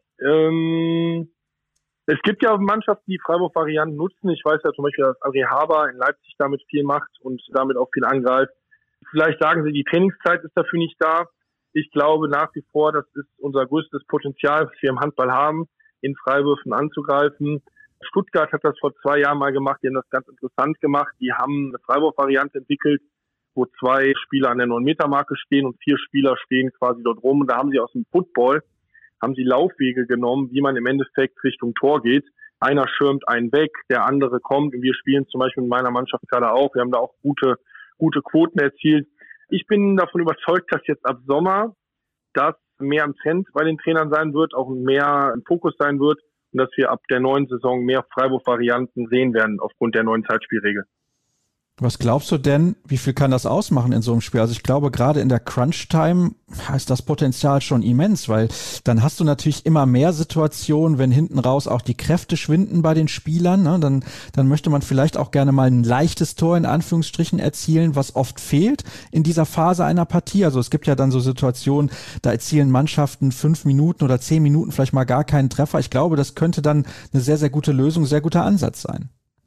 D: Es gibt ja Mannschaften, die Freiwurfvarianten nutzen. Ich weiß ja zum Beispiel, dass André Haber in Leipzig damit viel macht und damit auch viel angreift. Vielleicht sagen sie, die Trainingszeit ist dafür nicht da. Ich glaube nach wie vor, das ist unser größtes Potenzial, was wir im Handball haben, in Freiwürfen anzugreifen. Stuttgart hat das vor 2 Jahren mal gemacht, die haben das ganz interessant gemacht. Die haben eine Freiwurfvariante entwickelt, wo 2 Spieler an der 9-Meter-Marke stehen und 4 Spieler stehen quasi dort rum. Und da haben sie aus dem Football, haben sie Laufwege genommen, wie man im Endeffekt Richtung Tor geht. Einer schirmt einen weg, der andere kommt und wir spielen zum Beispiel in meiner Mannschaft gerade auch. Wir haben da auch gute Quoten erzielt. Ich bin davon überzeugt, dass jetzt ab Sommer das mehr im Trend bei den Trainern sein wird, auch mehr im Fokus sein wird und dass wir ab der neuen Saison mehr Freiwurfvarianten sehen werden aufgrund der neuen Zeitspielregel.
B: Was glaubst du denn, wie viel kann das ausmachen in so einem Spiel? Also ich glaube, gerade in der Crunch-Time ist das Potenzial schon immens, weil dann hast du natürlich immer mehr Situationen, wenn hinten raus auch die Kräfte schwinden bei den Spielern, ne? Dann möchte man vielleicht auch gerne mal ein leichtes Tor in Anführungsstrichen erzielen, was oft fehlt in dieser Phase einer Partie. Also es gibt ja dann so Situationen, da erzielen Mannschaften 5 Minuten oder 10 Minuten vielleicht mal gar keinen Treffer. Ich glaube, das könnte dann eine sehr, sehr gute Lösung, sehr guter Ansatz sein.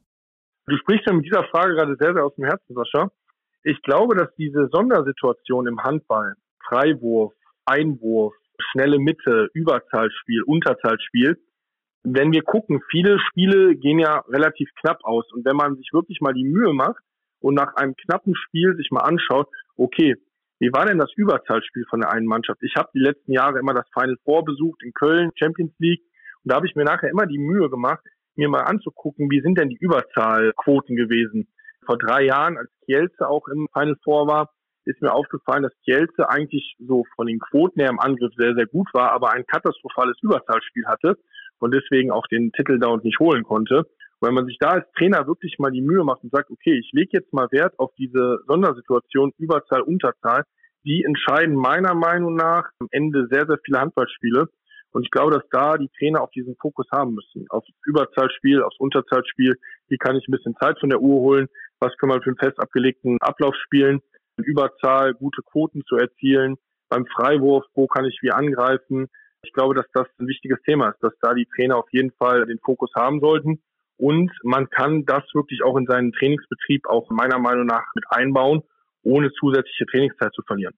D: Du sprichst ja mit dieser Frage gerade sehr, sehr aus dem Herzen, Sascha. Ich glaube, dass diese Sondersituation im Handball, Freiwurf, Einwurf, schnelle Mitte, Überzahlspiel, Unterzahlspiel, wenn wir gucken, viele Spiele gehen ja relativ knapp aus. Und wenn man sich wirklich mal die Mühe macht und nach einem knappen Spiel sich mal anschaut, okay, wie war denn das Überzahlspiel von der einen Mannschaft? Ich habe die letzten Jahre immer das Final Four besucht in Köln, Champions League. Und da habe ich mir nachher immer die Mühe gemacht, mir mal anzugucken, wie sind denn die Überzahlquoten gewesen. Vor 3 Jahren, als Kielce auch im Final Four war, ist mir aufgefallen, dass Kielce eigentlich so von den Quoten her im Angriff sehr, sehr gut war, aber ein katastrophales Überzahlspiel hatte und deswegen auch den Titel da und nicht holen konnte. Und wenn man sich da als Trainer wirklich mal die Mühe macht und sagt, okay, ich lege jetzt mal Wert auf diese Sondersituation Überzahl, Unterzahl, die entscheiden meiner Meinung nach am Ende sehr, sehr viele Handballspiele. Und ich glaube, dass da die Trainer auch diesen Fokus haben müssen. Aufs Überzahlspiel, aufs Unterzahlspiel. Wie kann ich ein bisschen Zeit von der Uhr holen? Was können wir für einen fest abgelegten Ablauf spielen? In Überzahl gute Quoten zu erzielen. Beim Freiwurf, wo kann ich wie angreifen? Ich glaube, dass das ein wichtiges Thema ist, dass da die Trainer auf jeden Fall den Fokus haben sollten. Und man kann das wirklich auch in seinen Trainingsbetrieb auch meiner Meinung nach mit einbauen, ohne zusätzliche Trainingszeit zu verlieren.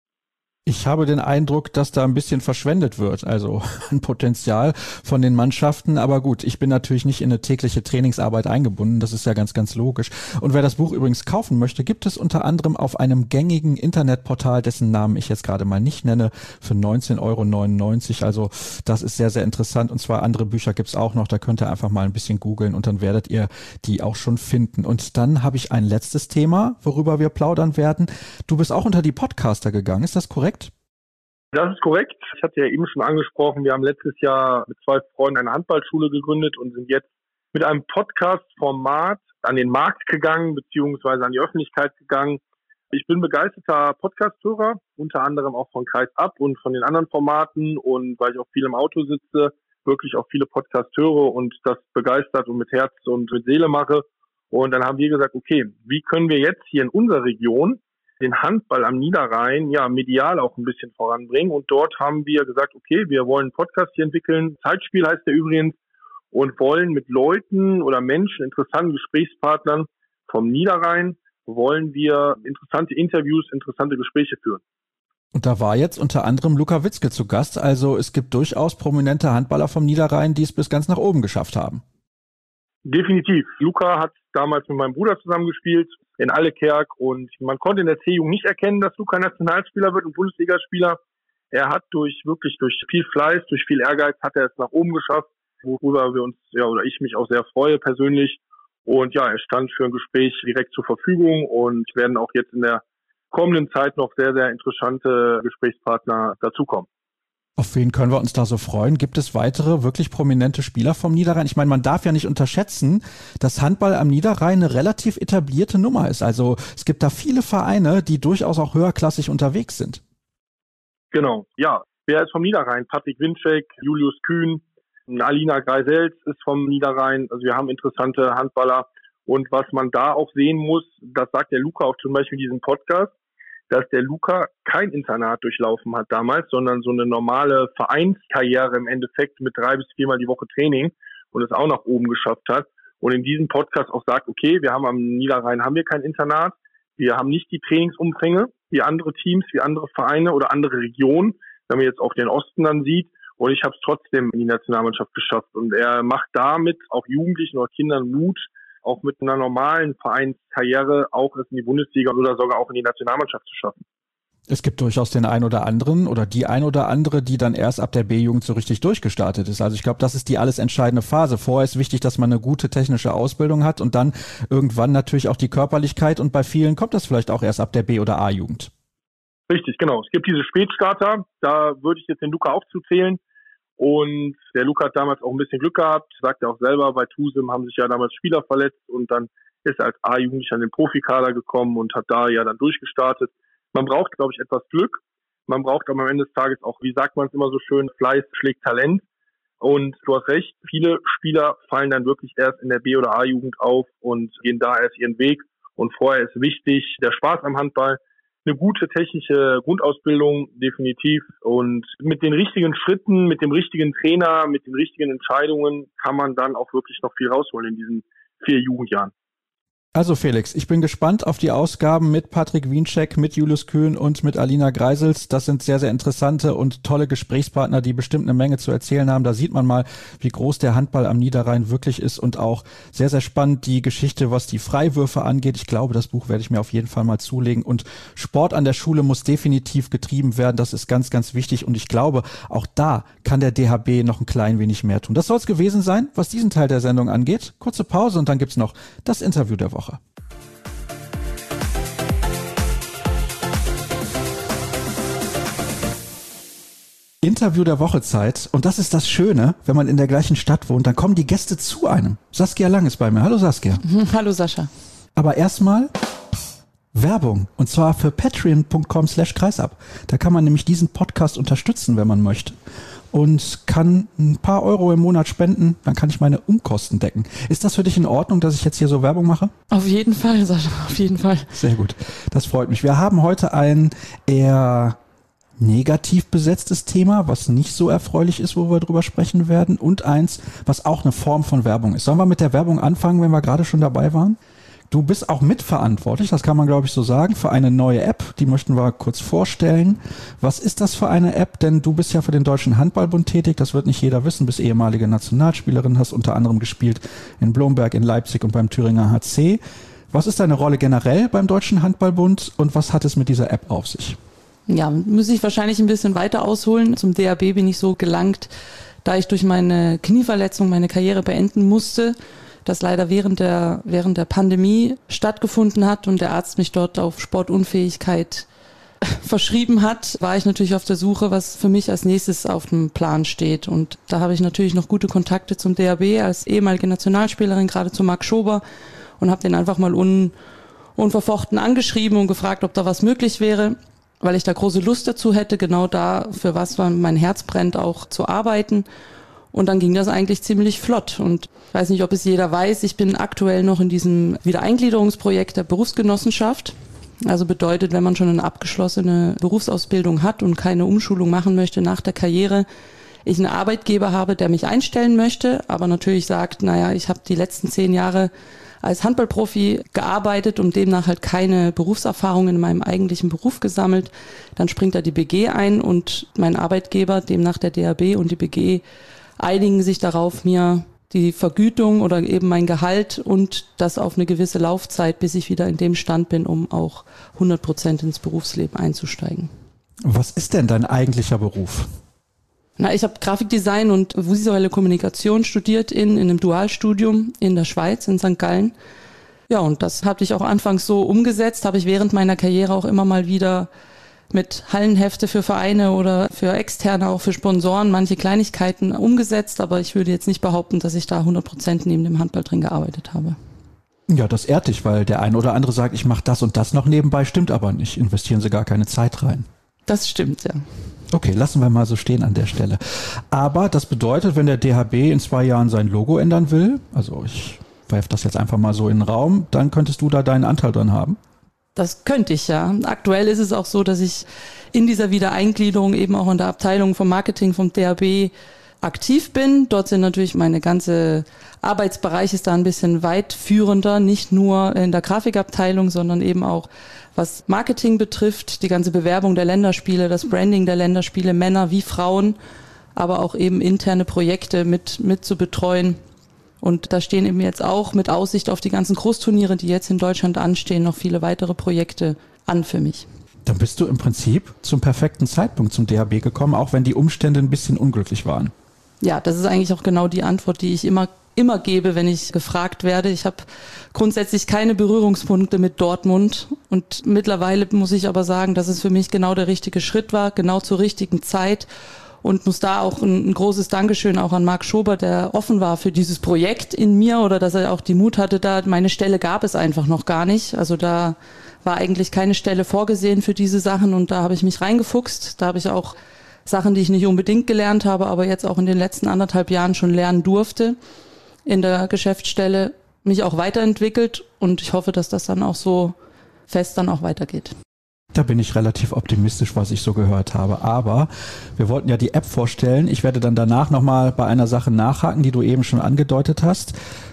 B: Ich habe den Eindruck, dass da ein bisschen verschwendet wird, also ein Potenzial von den Mannschaften. Aber gut, ich bin natürlich nicht in eine tägliche Trainingsarbeit eingebunden. Das ist ja ganz, ganz logisch. Und wer das Buch übrigens kaufen möchte, gibt es unter anderem auf einem gängigen Internetportal, dessen Namen ich jetzt gerade mal nicht nenne, für 19,99 €. Also das ist sehr, sehr interessant. Und zwar andere Bücher gibt's auch noch. Da könnt ihr einfach mal ein bisschen googeln und dann werdet ihr die auch schon finden. Und dann habe ich ein letztes Thema, worüber wir plaudern werden. Du bist auch unter die Podcaster gegangen. Ist das korrekt?
D: Das ist korrekt. Ich hatte ja eben schon angesprochen, wir haben letztes Jahr mit 2 Freunden eine Handballschule gegründet und sind jetzt mit einem Podcast-Format an den Markt gegangen, beziehungsweise an die Öffentlichkeit gegangen. Ich bin begeisterter Podcast-Hörer, unter anderem auch von Kreis Ab und von den anderen Formaten und weil ich auch viel im Auto sitze, wirklich auch viele Podcasts höre und das begeistert und mit Herz und mit Seele mache. Und dann haben wir gesagt, okay, wie können wir jetzt hier in unserer Region den Handball am Niederrhein ja medial auch ein bisschen voranbringen. Und dort haben wir gesagt, okay, wir wollen einen Podcast hier entwickeln. Zeitspiel heißt der übrigens. Und wollen mit Leuten oder Menschen, interessanten Gesprächspartnern vom Niederrhein, wollen wir interessante Interviews, interessante Gespräche führen.
B: Und da war jetzt unter anderem Luka Witzke zu Gast. Also es gibt durchaus prominente Handballer vom Niederrhein, die es bis ganz nach oben geschafft haben.
D: Definitiv. Luka hat damals mit meinem Bruder zusammengespielt in Allekerk und man konnte in der C-Jugend nicht erkennen, dass Luka Nationalspieler wird und Bundesligaspieler. Er hat durch viel Fleiß, durch viel Ehrgeiz hat er es nach oben geschafft, worüber wir uns, oder ich mich auch sehr freue persönlich. Und ja, er stand für ein Gespräch direkt zur Verfügung und werden auch jetzt in der kommenden Zeit noch sehr, sehr interessante Gesprächspartner dazukommen.
B: Auf wen können wir uns da so freuen? Gibt es weitere wirklich prominente Spieler vom Niederrhein? Ich meine, man darf ja nicht unterschätzen, dass Handball am Niederrhein eine relativ etablierte Nummer ist. Also es gibt da viele Vereine, die durchaus auch höherklassig unterwegs sind.
D: Genau, ja. Wer ist vom Niederrhein? Patrick Winczek, Julius Kühn, Alina Greisels ist vom Niederrhein. Also wir haben interessante Handballer. Und was man da auch sehen muss, das sagt der Luca auch zum Beispiel in diesem Podcast, dass der Luca kein Internat durchlaufen hat damals, sondern so eine normale Vereinskarriere im Endeffekt mit 3 bis 4 Mal die Woche Training und es auch nach oben geschafft hat. Und in diesem Podcast auch sagt, okay, wir haben am Niederrhein haben wir kein Internat, wir haben nicht die Trainingsumfänge wie andere Teams, wie andere Vereine oder andere Regionen, wenn man jetzt auch den Osten dann sieht. Und ich habe es trotzdem in die Nationalmannschaft geschafft. Und er macht damit auch Jugendlichen oder Kindern Mut, auch mit einer normalen Vereinskarriere auch es in die Bundesliga oder sogar auch in die Nationalmannschaft zu schaffen.
B: Es gibt durchaus den einen oder anderen oder die ein oder andere, die dann erst ab der B-Jugend so richtig durchgestartet ist. Also ich glaube, das ist die alles entscheidende Phase. Vorher ist wichtig, dass man eine gute technische Ausbildung hat und dann irgendwann natürlich auch die Körperlichkeit und bei vielen kommt das vielleicht auch erst ab der B- oder A-Jugend.
D: Richtig, genau. Es gibt diese Spätstarter, da würde ich jetzt den Luca auch zuzählen. Und der Luca hat damals auch ein bisschen Glück gehabt, sagt er auch selber, bei Tusem haben sich ja damals Spieler verletzt und dann ist er als A-Jugendlicher in den Profikader gekommen und hat da ja dann durchgestartet. Man braucht, glaube ich, etwas Glück. Man braucht aber am Ende des Tages auch, wie sagt man es immer so schön, Fleiß schlägt Talent. Und du hast recht, viele Spieler fallen dann wirklich erst in der B- oder A-Jugend auf und gehen da erst ihren Weg. Und vorher ist wichtig der Spaß am Handball, eine gute technische Grundausbildung, definitiv. Und mit den richtigen Schritten, mit dem richtigen Trainer, mit den richtigen Entscheidungen kann man dann auch wirklich noch viel rausholen in diesen 4 Jugendjahren.
B: Also Felix, ich bin gespannt auf die Ausgaben mit Patrick Winczek, mit Julius Kühn und mit Alina Greisels. Das sind sehr, sehr interessante und tolle Gesprächspartner, die bestimmt eine Menge zu erzählen haben. Da sieht man mal, wie groß der Handball am Niederrhein wirklich ist und auch sehr, sehr spannend die Geschichte, was die Freiwürfe angeht. Ich glaube, das Buch werde ich mir auf jeden Fall mal zulegen. Und Sport an der Schule muss definitiv getrieben werden. Das ist ganz, ganz wichtig. Und ich glaube, auch da kann der DHB noch ein klein wenig mehr tun. Das soll es gewesen sein, was diesen Teil der Sendung angeht. Kurze Pause und dann gibt's noch das Interview der Woche. Interview der Woche Zeit. Und das ist das Schöne, wenn man in der gleichen Stadt wohnt, dann kommen die Gäste zu einem. Saskia Lang ist bei mir. Hallo Saskia.
E: Hallo Sascha.
B: Aber erstmal Werbung. Und zwar für patreon.com/kreisab. Da kann man nämlich diesen Podcast unterstützen, wenn man möchte. Und kann ein paar Euro im Monat spenden, dann kann ich meine Umkosten decken. Ist das für dich in Ordnung, dass ich jetzt hier so Werbung mache?
E: Auf jeden Fall, Sascha, auf jeden Fall.
B: Sehr gut, das freut mich. Wir haben heute ein eher negativ besetztes Thema, was nicht so erfreulich ist, wo wir drüber sprechen werden, und eins, was auch eine Form von Werbung ist. Sollen wir mit der Werbung anfangen, wenn wir gerade schon dabei waren? Du bist auch mitverantwortlich, das kann man glaube ich so sagen, für eine neue App, die möchten wir kurz vorstellen. Was ist das für eine App? Denn du bist ja für den Deutschen Handballbund tätig, das wird nicht jeder wissen, bist ehemalige Nationalspielerin, hast unter anderem gespielt in Blomberg, in Leipzig und beim Thüringer HC. Was ist deine Rolle generell beim Deutschen Handballbund und was hat es mit dieser App auf sich?
E: Ja, muss ich wahrscheinlich ein bisschen weiter ausholen. Zum DHB bin ich so gelangt, da ich durch meine Knieverletzung meine Karriere beenden musste, das leider während der Pandemie stattgefunden hat und der Arzt mich dort auf Sportunfähigkeit verschrieben hat, war ich natürlich auf der Suche, was für mich als nächstes auf dem Plan steht. Und da habe ich natürlich noch gute Kontakte zum DHB als ehemalige Nationalspielerin, gerade zu Marc Schober, und habe den einfach mal unverfochten angeschrieben und gefragt, ob da was möglich wäre, weil ich da große Lust dazu hätte, genau da, für was mein Herz brennt, auch zu arbeiten. Und dann ging das eigentlich ziemlich flott. Und ich weiß nicht, ob es jeder weiß, ich bin aktuell noch in diesem Wiedereingliederungsprojekt der Berufsgenossenschaft. Also bedeutet, wenn man schon eine abgeschlossene Berufsausbildung hat und keine Umschulung machen möchte nach der Karriere, ich einen Arbeitgeber habe, der mich einstellen möchte, aber natürlich sagt, naja, ich habe die letzten 10 Jahre als Handballprofi gearbeitet und demnach halt keine Berufserfahrung in meinem eigentlichen Beruf gesammelt, dann springt da die BG ein und mein Arbeitgeber, demnach der DHB und die BG, einigen sich darauf, mir die Vergütung oder eben mein Gehalt und das auf eine gewisse Laufzeit, bis ich wieder in dem Stand bin, um auch 100% ins Berufsleben einzusteigen.
B: Was ist denn dein eigentlicher Beruf?
E: Na, ich habe Grafikdesign und visuelle Kommunikation studiert in einem Dualstudium in der Schweiz, in St. Gallen. Ja, und das habe ich auch anfangs so umgesetzt, habe ich während meiner Karriere auch immer mal wieder mit Hallenhefte für Vereine oder für Externe, auch für Sponsoren, manche Kleinigkeiten umgesetzt. Aber ich würde jetzt nicht behaupten, dass ich da 100% neben dem Handball drin gearbeitet habe.
B: Ja, das ehrt dich, weil der eine oder andere sagt, ich mache das und das noch nebenbei, stimmt aber nicht. Investieren sie gar keine Zeit rein.
E: Das stimmt, ja.
B: Okay, lassen wir mal so stehen an der Stelle. Aber das bedeutet, wenn der DHB in 2 Jahren sein Logo ändern will, also ich werfe das jetzt einfach mal so in den Raum, dann könntest du da deinen Anteil dran haben?
E: Das könnte ich, ja. Aktuell ist es auch so, dass ich in dieser Wiedereingliederung eben auch in der Abteilung vom Marketing vom DHB aktiv bin. Dort sind natürlich meine ganze Arbeitsbereich ist da ein bisschen weitführender, nicht nur in der Grafikabteilung, sondern eben auch was Marketing betrifft, die ganze Bewerbung der Länderspiele, das Branding der Länderspiele, Männer wie Frauen, aber auch eben interne Projekte mit zu betreuen. Und da stehen eben jetzt auch mit Aussicht auf die ganzen Großturniere, die jetzt in Deutschland anstehen, noch viele weitere Projekte an für mich.
B: Dann bist du im Prinzip zum perfekten Zeitpunkt zum DHB gekommen, auch wenn die Umstände ein bisschen unglücklich waren.
E: Ja, das ist eigentlich auch genau die Antwort, die ich immer gebe, wenn ich gefragt werde. Ich habe grundsätzlich keine Berührungspunkte mit Dortmund und mittlerweile muss ich aber sagen, dass es für mich genau der richtige Schritt war, genau zur richtigen Zeit. Und muss da auch ein großes Dankeschön auch an Marc Schober, der offen war für dieses Projekt in mir oder dass er auch die Mut hatte, da meine Stelle gab es einfach noch gar nicht. Also da war eigentlich keine Stelle vorgesehen für diese Sachen und da habe ich mich reingefuchst. Da habe ich auch Sachen, die ich nicht unbedingt gelernt habe, aber jetzt auch in den letzten 1,5 Jahren schon lernen durfte in der Geschäftsstelle, mich auch weiterentwickelt und ich hoffe, dass das dann auch so fest dann auch weitergeht.
B: Da bin ich relativ optimistisch, was ich so gehört habe. Aber wir wollten ja die App vorstellen. Ich werde dann danach nochmal bei einer Sache nachhaken, die du eben schon angedeutet hast.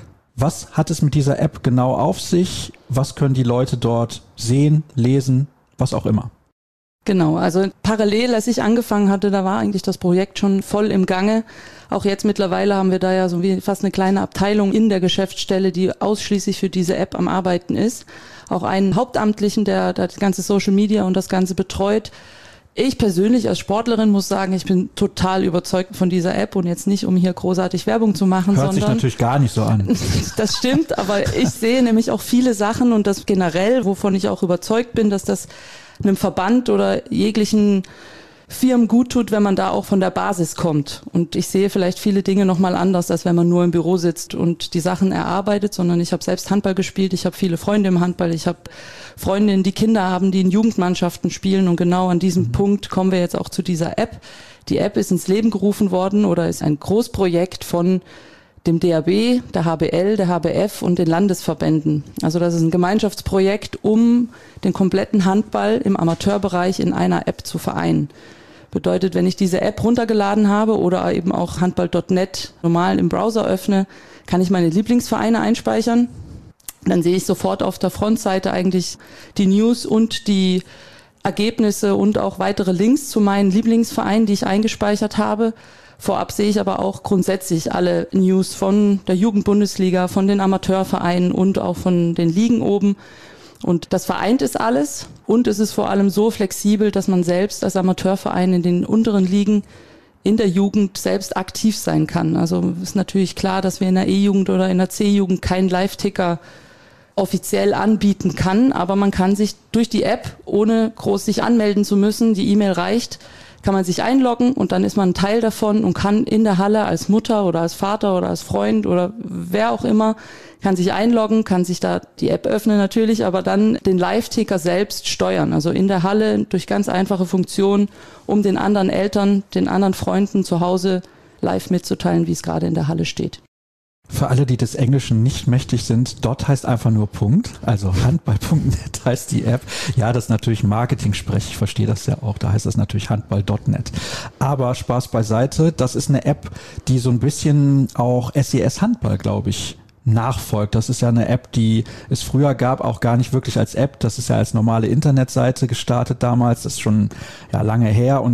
B: Was hat es mit dieser App genau auf sich? Was können die Leute dort sehen, lesen, was auch immer?
E: Genau, also parallel, als ich angefangen hatte, da war eigentlich das Projekt schon voll im Gange. Auch jetzt mittlerweile haben wir da ja so wie fast eine kleine Abteilung in der Geschäftsstelle, die ausschließlich für diese App am Arbeiten ist. Auch einen Hauptamtlichen, der das ganze Social Media und das Ganze betreut. Ich persönlich als Sportlerin muss sagen, ich bin total überzeugt von dieser App und jetzt nicht, um hier großartig Werbung zu machen,
B: Hört sich natürlich gar nicht so an.
E: Das stimmt, aber ich sehe nämlich auch viele Sachen und das generell, wovon ich auch überzeugt bin, dass das einem Verband oder jeglichen Firmen gut tut, wenn man da auch von der Basis kommt. Und ich sehe vielleicht viele Dinge nochmal anders, als wenn man nur im Büro sitzt und die Sachen erarbeitet, sondern ich habe selbst Handball gespielt, ich habe viele Freunde im Handball, ich habe Freundinnen, die Kinder haben, die in Jugendmannschaften spielen und genau an diesem Punkt kommen wir jetzt auch zu dieser App. Die App ist ins Leben gerufen worden oder ist ein Großprojekt von dem DHB, der HBL, der HBF und den Landesverbänden. Also das ist ein Gemeinschaftsprojekt, um den kompletten Handball im Amateurbereich in einer App zu vereinen. Bedeutet, wenn ich diese App runtergeladen habe oder eben auch handball.net normal im Browser öffne, kann ich meine Lieblingsvereine einspeichern. Dann sehe ich sofort auf der Frontseite eigentlich die News und die Ergebnisse und auch weitere Links zu meinen Lieblingsvereinen, die ich eingespeichert habe. Vorab sehe ich aber auch grundsätzlich alle News von der Jugendbundesliga, von den Amateurvereinen und auch von den Ligen oben. Und das vereint ist alles und es ist vor allem so flexibel, dass man selbst als Amateurverein in den unteren Ligen in der Jugend selbst aktiv sein kann. Also ist natürlich klar, dass wir in der E-Jugend oder in der C-Jugend keinen Live-Ticker offiziell anbieten kann, aber man kann sich durch die App, ohne groß sich anmelden zu müssen, die E-Mail reicht, kann man sich einloggen und dann ist man ein Teil davon und kann in der Halle als Mutter oder als Vater oder als Freund oder wer auch immer, kann sich einloggen, kann sich da die App öffnen natürlich, aber dann den Live-Ticker selbst steuern. Also in der Halle durch ganz einfache Funktionen, um den anderen Eltern, den anderen Freunden zu Hause live mitzuteilen, wie es gerade in der Halle steht.
B: Für alle, die des Englischen nicht mächtig sind, dort heißt einfach nur Punkt, also handball.net heißt die App. Ja, das ist natürlich Marketing-Sprech, ich verstehe das ja auch, da heißt das natürlich handball.net. Aber Spaß beiseite, das ist eine App, die so ein bisschen auch SES Handball, glaube ich, nachfolgt. Das ist ja eine App, die es früher gab, auch gar nicht wirklich als App. Das ist ja als normale Internetseite gestartet damals, das ist schon ja lange her und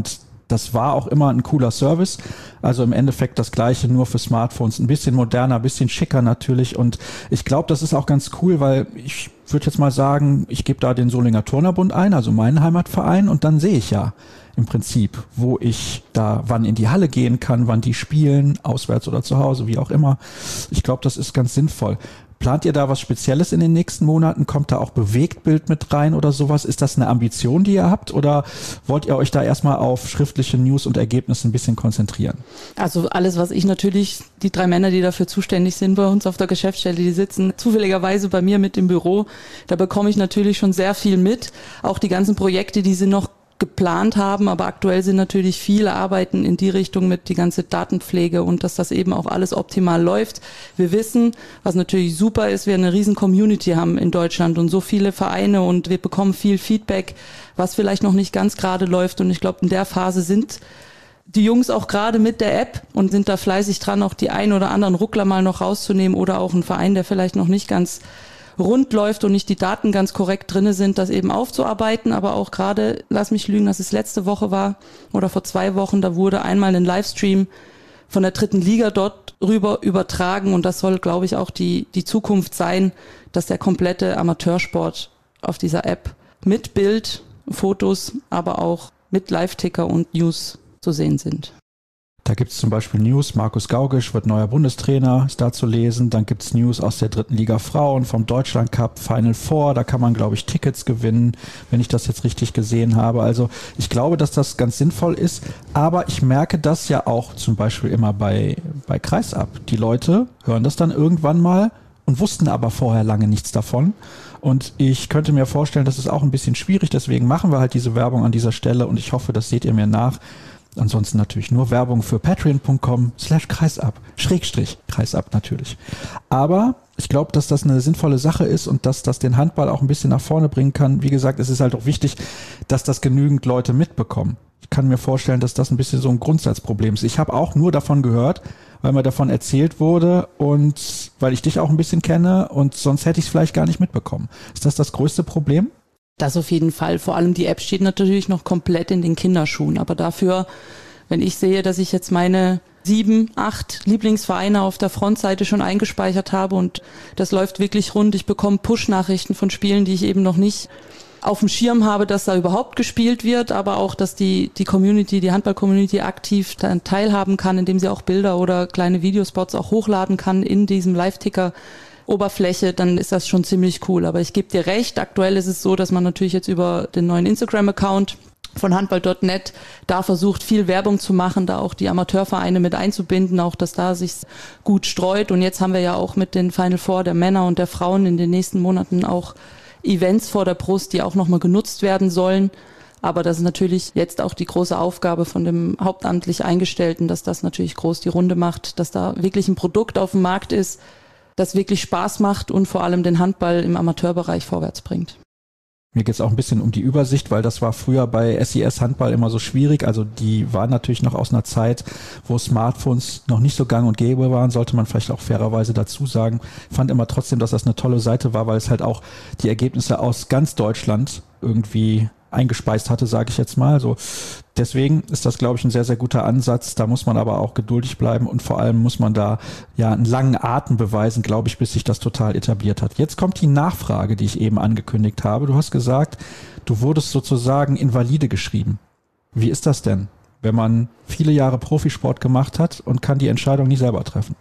B: Das war auch immer ein cooler Service. Also im Endeffekt das Gleiche, nur für Smartphones. Ein bisschen moderner, ein bisschen schicker natürlich. Und ich glaube, das ist auch ganz cool, weil ich würde jetzt mal sagen, ich gebe da den Solinger Turnerbund ein, also meinen Heimatverein, und dann sehe ich ja im Prinzip, wo ich da wann in die Halle gehen kann, wann die spielen, auswärts oder zu Hause, wie auch immer. Ich glaube, das ist ganz sinnvoll. Plant ihr da was Spezielles in den nächsten Monaten? Kommt da auch Bewegtbild mit rein oder sowas? Ist das eine Ambition, die ihr habt? Oder wollt ihr euch da erstmal auf schriftliche News und Ergebnisse ein bisschen konzentrieren?
E: Also alles, was ich natürlich, die 3 Männer, die dafür zuständig sind bei uns auf der Geschäftsstelle, die sitzen zufälligerweise bei mir mit im Büro. Da bekomme ich natürlich schon sehr viel mit. Auch die ganzen Projekte, die sie noch geplant haben, aber aktuell sind natürlich viele Arbeiten in die Richtung mit die ganze Datenpflege und dass das eben auch alles optimal läuft. Wir wissen, was natürlich super ist, wir eine riesen Community haben in Deutschland und so viele Vereine und wir bekommen viel Feedback, was vielleicht noch nicht ganz gerade läuft und ich glaube, in der Phase sind die Jungs auch gerade mit der App und sind da fleißig dran, auch die ein oder anderen Ruckler mal noch rauszunehmen oder auch ein Verein, der vielleicht noch nicht ganz rund läuft und nicht die Daten ganz korrekt drinne sind, das eben aufzuarbeiten, aber auch gerade, lass mich lügen, dass es letzte Woche war oder vor 2 Wochen, da wurde einmal ein Livestream von der 3. Liga dort rüber übertragen und das soll, glaube ich, auch die Zukunft sein, dass der komplette Amateursport auf dieser App mit Bild, Fotos, aber auch mit Live-Ticker und News zu sehen sind.
B: Da gibt es zum Beispiel News, Markus Gaugisch wird neuer Bundestrainer, ist da zu lesen. Dann gibt es News aus der 3. Liga Frauen, vom Deutschland Cup, Final Four. Da kann man, glaube ich, Tickets gewinnen, wenn ich das jetzt richtig gesehen habe. Also ich glaube, dass das ganz sinnvoll ist. Aber ich merke das ja auch zum Beispiel immer bei Kreisab. Die Leute hören das dann irgendwann mal und wussten aber vorher lange nichts davon. Und ich könnte mir vorstellen, das ist auch ein bisschen schwierig. Deswegen machen wir halt diese Werbung an dieser Stelle und ich hoffe, das seht ihr mir nach. Ansonsten natürlich nur Werbung für patreon.com/kreisab, /kreisab natürlich. Aber ich glaube, dass das eine sinnvolle Sache ist und dass das den Handball auch ein bisschen nach vorne bringen kann. Wie gesagt, es ist halt auch wichtig, dass das genügend Leute mitbekommen. Ich kann mir vorstellen, dass das ein bisschen so ein Grundsatzproblem ist. Ich habe auch nur davon gehört, weil mir davon erzählt wurde und weil ich dich auch ein bisschen kenne und sonst hätte ich es vielleicht gar nicht mitbekommen. Ist das das größte Problem?
E: Das auf jeden Fall. Vor allem die App steht natürlich noch komplett in den Kinderschuhen. Aber dafür, wenn ich sehe, dass ich jetzt meine 7, 8 Lieblingsvereine auf der Frontseite schon eingespeichert habe und das läuft wirklich rund. Ich bekomme Push-Nachrichten von Spielen, die ich eben noch nicht auf dem Schirm habe, dass da überhaupt gespielt wird, aber auch, dass die Community, die Handball-Community aktiv daran teilhaben kann, indem sie auch Bilder oder kleine Videospots auch hochladen kann in diesem Live-Ticker. Oberfläche, dann ist das schon ziemlich cool. Aber ich gebe dir recht, aktuell ist es so, dass man natürlich jetzt über den neuen Instagram-Account von handball.net da versucht, viel Werbung zu machen, da auch die Amateurvereine mit einzubinden, auch dass da sich gut streut. Und jetzt haben wir ja auch mit den Final Four der Männer und der Frauen in den nächsten Monaten auch Events vor der Brust, die auch nochmal genutzt werden sollen. Aber das ist natürlich jetzt auch die große Aufgabe von dem hauptamtlich Eingestellten, dass das natürlich groß die Runde macht, dass da wirklich ein Produkt auf dem Markt ist, das wirklich Spaß macht und vor allem den Handball im Amateurbereich vorwärts bringt.
B: Mir geht es auch ein bisschen um die Übersicht, weil das war früher bei SIS Handball immer so schwierig. Also die waren natürlich noch aus einer Zeit, wo Smartphones noch nicht so gang und gäbe waren, sollte man vielleicht auch fairerweise dazu sagen. Ich fand immer trotzdem, dass das eine tolle Seite war, weil es halt auch die Ergebnisse aus ganz Deutschland irgendwie eingespeist hatte, sage ich jetzt mal. Also deswegen ist das, glaube ich, ein sehr, sehr guter Ansatz. Da muss man aber auch geduldig bleiben und vor allem muss man da ja einen langen Atem beweisen, glaube ich, bis sich das total etabliert hat. Jetzt kommt die Nachfrage, die ich eben angekündigt habe. Du hast gesagt, du wurdest sozusagen invalide geschrieben. Wie ist das denn, wenn man viele Jahre Profisport gemacht hat und kann die Entscheidung nicht selber treffen?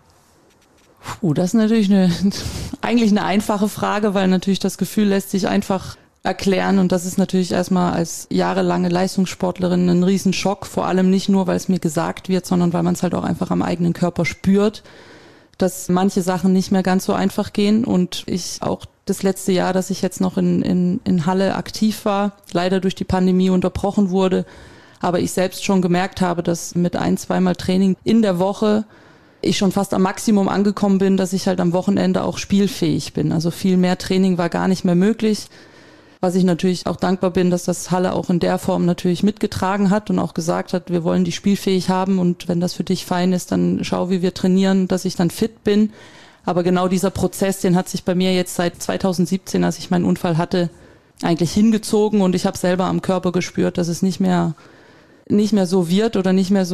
E: Das ist natürlich eigentlich eine einfache Frage, weil natürlich das Gefühl lässt sich einfach erklären und das ist natürlich erstmal als jahrelange Leistungssportlerin ein Riesenschock, vor allem nicht nur, weil es mir gesagt wird, sondern weil man es halt auch einfach am eigenen Körper spürt, dass manche Sachen nicht mehr ganz so einfach gehen und ich auch das letzte Jahr, dass ich jetzt noch in Halle aktiv war, leider durch die Pandemie unterbrochen wurde, aber ich selbst schon gemerkt habe, dass mit 1-2 Mal Training in der Woche ich schon fast am Maximum angekommen bin, dass ich halt am Wochenende auch spielfähig bin. Also viel mehr Training war gar nicht mehr möglich. Was ich natürlich auch dankbar bin, dass das Halle auch in der Form natürlich mitgetragen hat und auch gesagt hat, wir wollen die spielfähig haben und wenn das für dich fein ist, dann schau, wie wir trainieren, dass ich dann fit bin. Aber genau dieser Prozess, den hat sich bei mir jetzt seit 2017, als ich meinen Unfall hatte, eigentlich hingezogen und ich habe selber am Körper gespürt, dass es nicht mehr nicht mehr so wird oder nicht mehr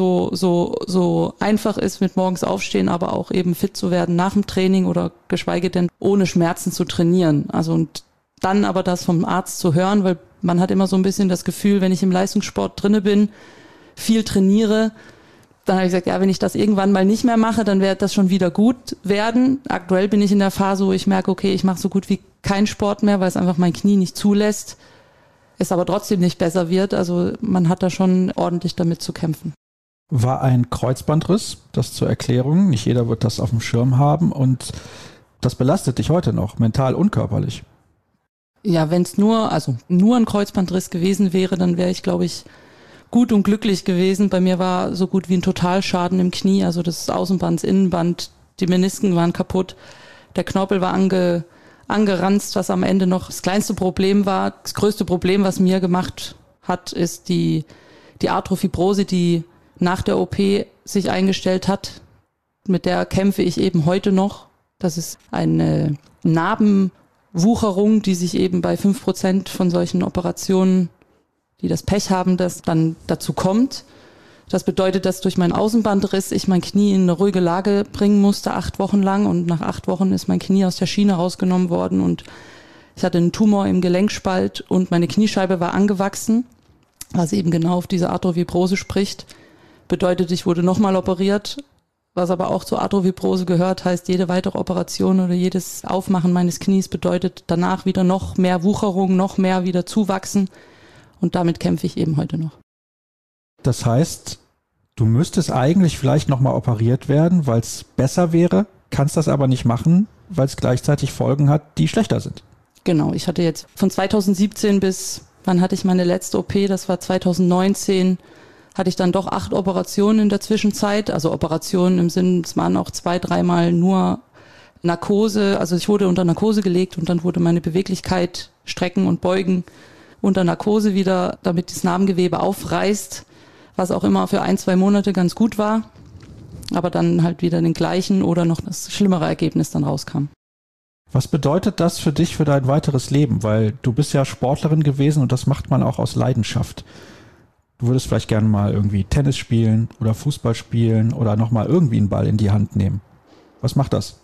E: so einfach ist mit morgens aufstehen, aber auch eben fit zu werden nach dem Training oder geschweige denn ohne Schmerzen zu trainieren. Also und dann aber das vom Arzt zu hören, weil man hat immer so ein bisschen das Gefühl, wenn ich im Leistungssport drinne bin, viel trainiere, dann habe ich gesagt, ja, wenn ich das irgendwann mal nicht mehr mache, dann wird das schon wieder gut werden. Aktuell bin ich in der Phase, wo ich merke, okay, ich mache so gut wie keinen Sport mehr, weil es einfach mein Knie nicht zulässt, es aber trotzdem nicht besser wird. Also man hat da schon ordentlich damit zu kämpfen.
B: War ein Kreuzbandriss, das zur Erklärung. Nicht jeder wird das auf dem Schirm haben und das belastet dich heute noch, mental und körperlich.
E: Ja, wenn es nur ein Kreuzbandriss gewesen wäre, dann wäre ich, glaube ich, gut und glücklich gewesen. Bei mir war so gut wie ein Totalschaden im Knie, also das Außenband, das Innenband, die Menisken waren kaputt, der Knorpel war angeranzt, was am Ende noch das kleinste Problem war. Das größte Problem, was mir gemacht hat, ist die Arthrofibrose, die nach der OP sich eingestellt hat. Mit der kämpfe ich eben heute noch. Das ist eine Narbenwucherung, die sich eben bei 5% von solchen Operationen, die das Pech haben, dass dann dazu kommt. Das bedeutet, dass durch meinen Außenbandriss ich mein Knie in eine ruhige Lage bringen musste, 8 Wochen lang. Und nach 8 Wochen ist mein Knie aus der Schiene rausgenommen worden und ich hatte einen Tumor im Gelenkspalt und meine Kniescheibe war angewachsen, was eben genau auf diese Arthrofibrose spricht. Bedeutet, ich wurde nochmal operiert, was aber auch zur Arthrofibrose gehört, heißt, jede weitere Operation oder jedes Aufmachen meines Knies bedeutet danach wieder noch mehr Wucherung, noch mehr wieder zuwachsen. Und damit kämpfe ich eben heute noch.
B: Das heißt, du müsstest eigentlich vielleicht nochmal operiert werden, weil es besser wäre, kannst das aber nicht machen, weil es gleichzeitig Folgen hat, die schlechter sind.
E: Genau, ich hatte jetzt von 2017 bis, wann hatte ich meine letzte OP, das war 2019, hatte ich dann doch 8 Operationen in der Zwischenzeit. Also Operationen im Sinn, es waren auch 2-3 Mal nur Narkose. Also ich wurde unter Narkose gelegt und dann wurde meine Beweglichkeit, Strecken und Beugen unter Narkose wieder, damit das Narbengewebe aufreißt, was auch immer für 1-2 Monate ganz gut war, aber dann halt wieder den gleichen oder noch das schlimmere Ergebnis dann rauskam.
B: Was bedeutet das für dich, für dein weiteres Leben? Weil du bist ja Sportlerin gewesen und das macht man auch aus Leidenschaft. Du würdest vielleicht gerne mal irgendwie Tennis spielen oder Fußball spielen oder nochmal irgendwie einen Ball in die Hand nehmen. Was macht das?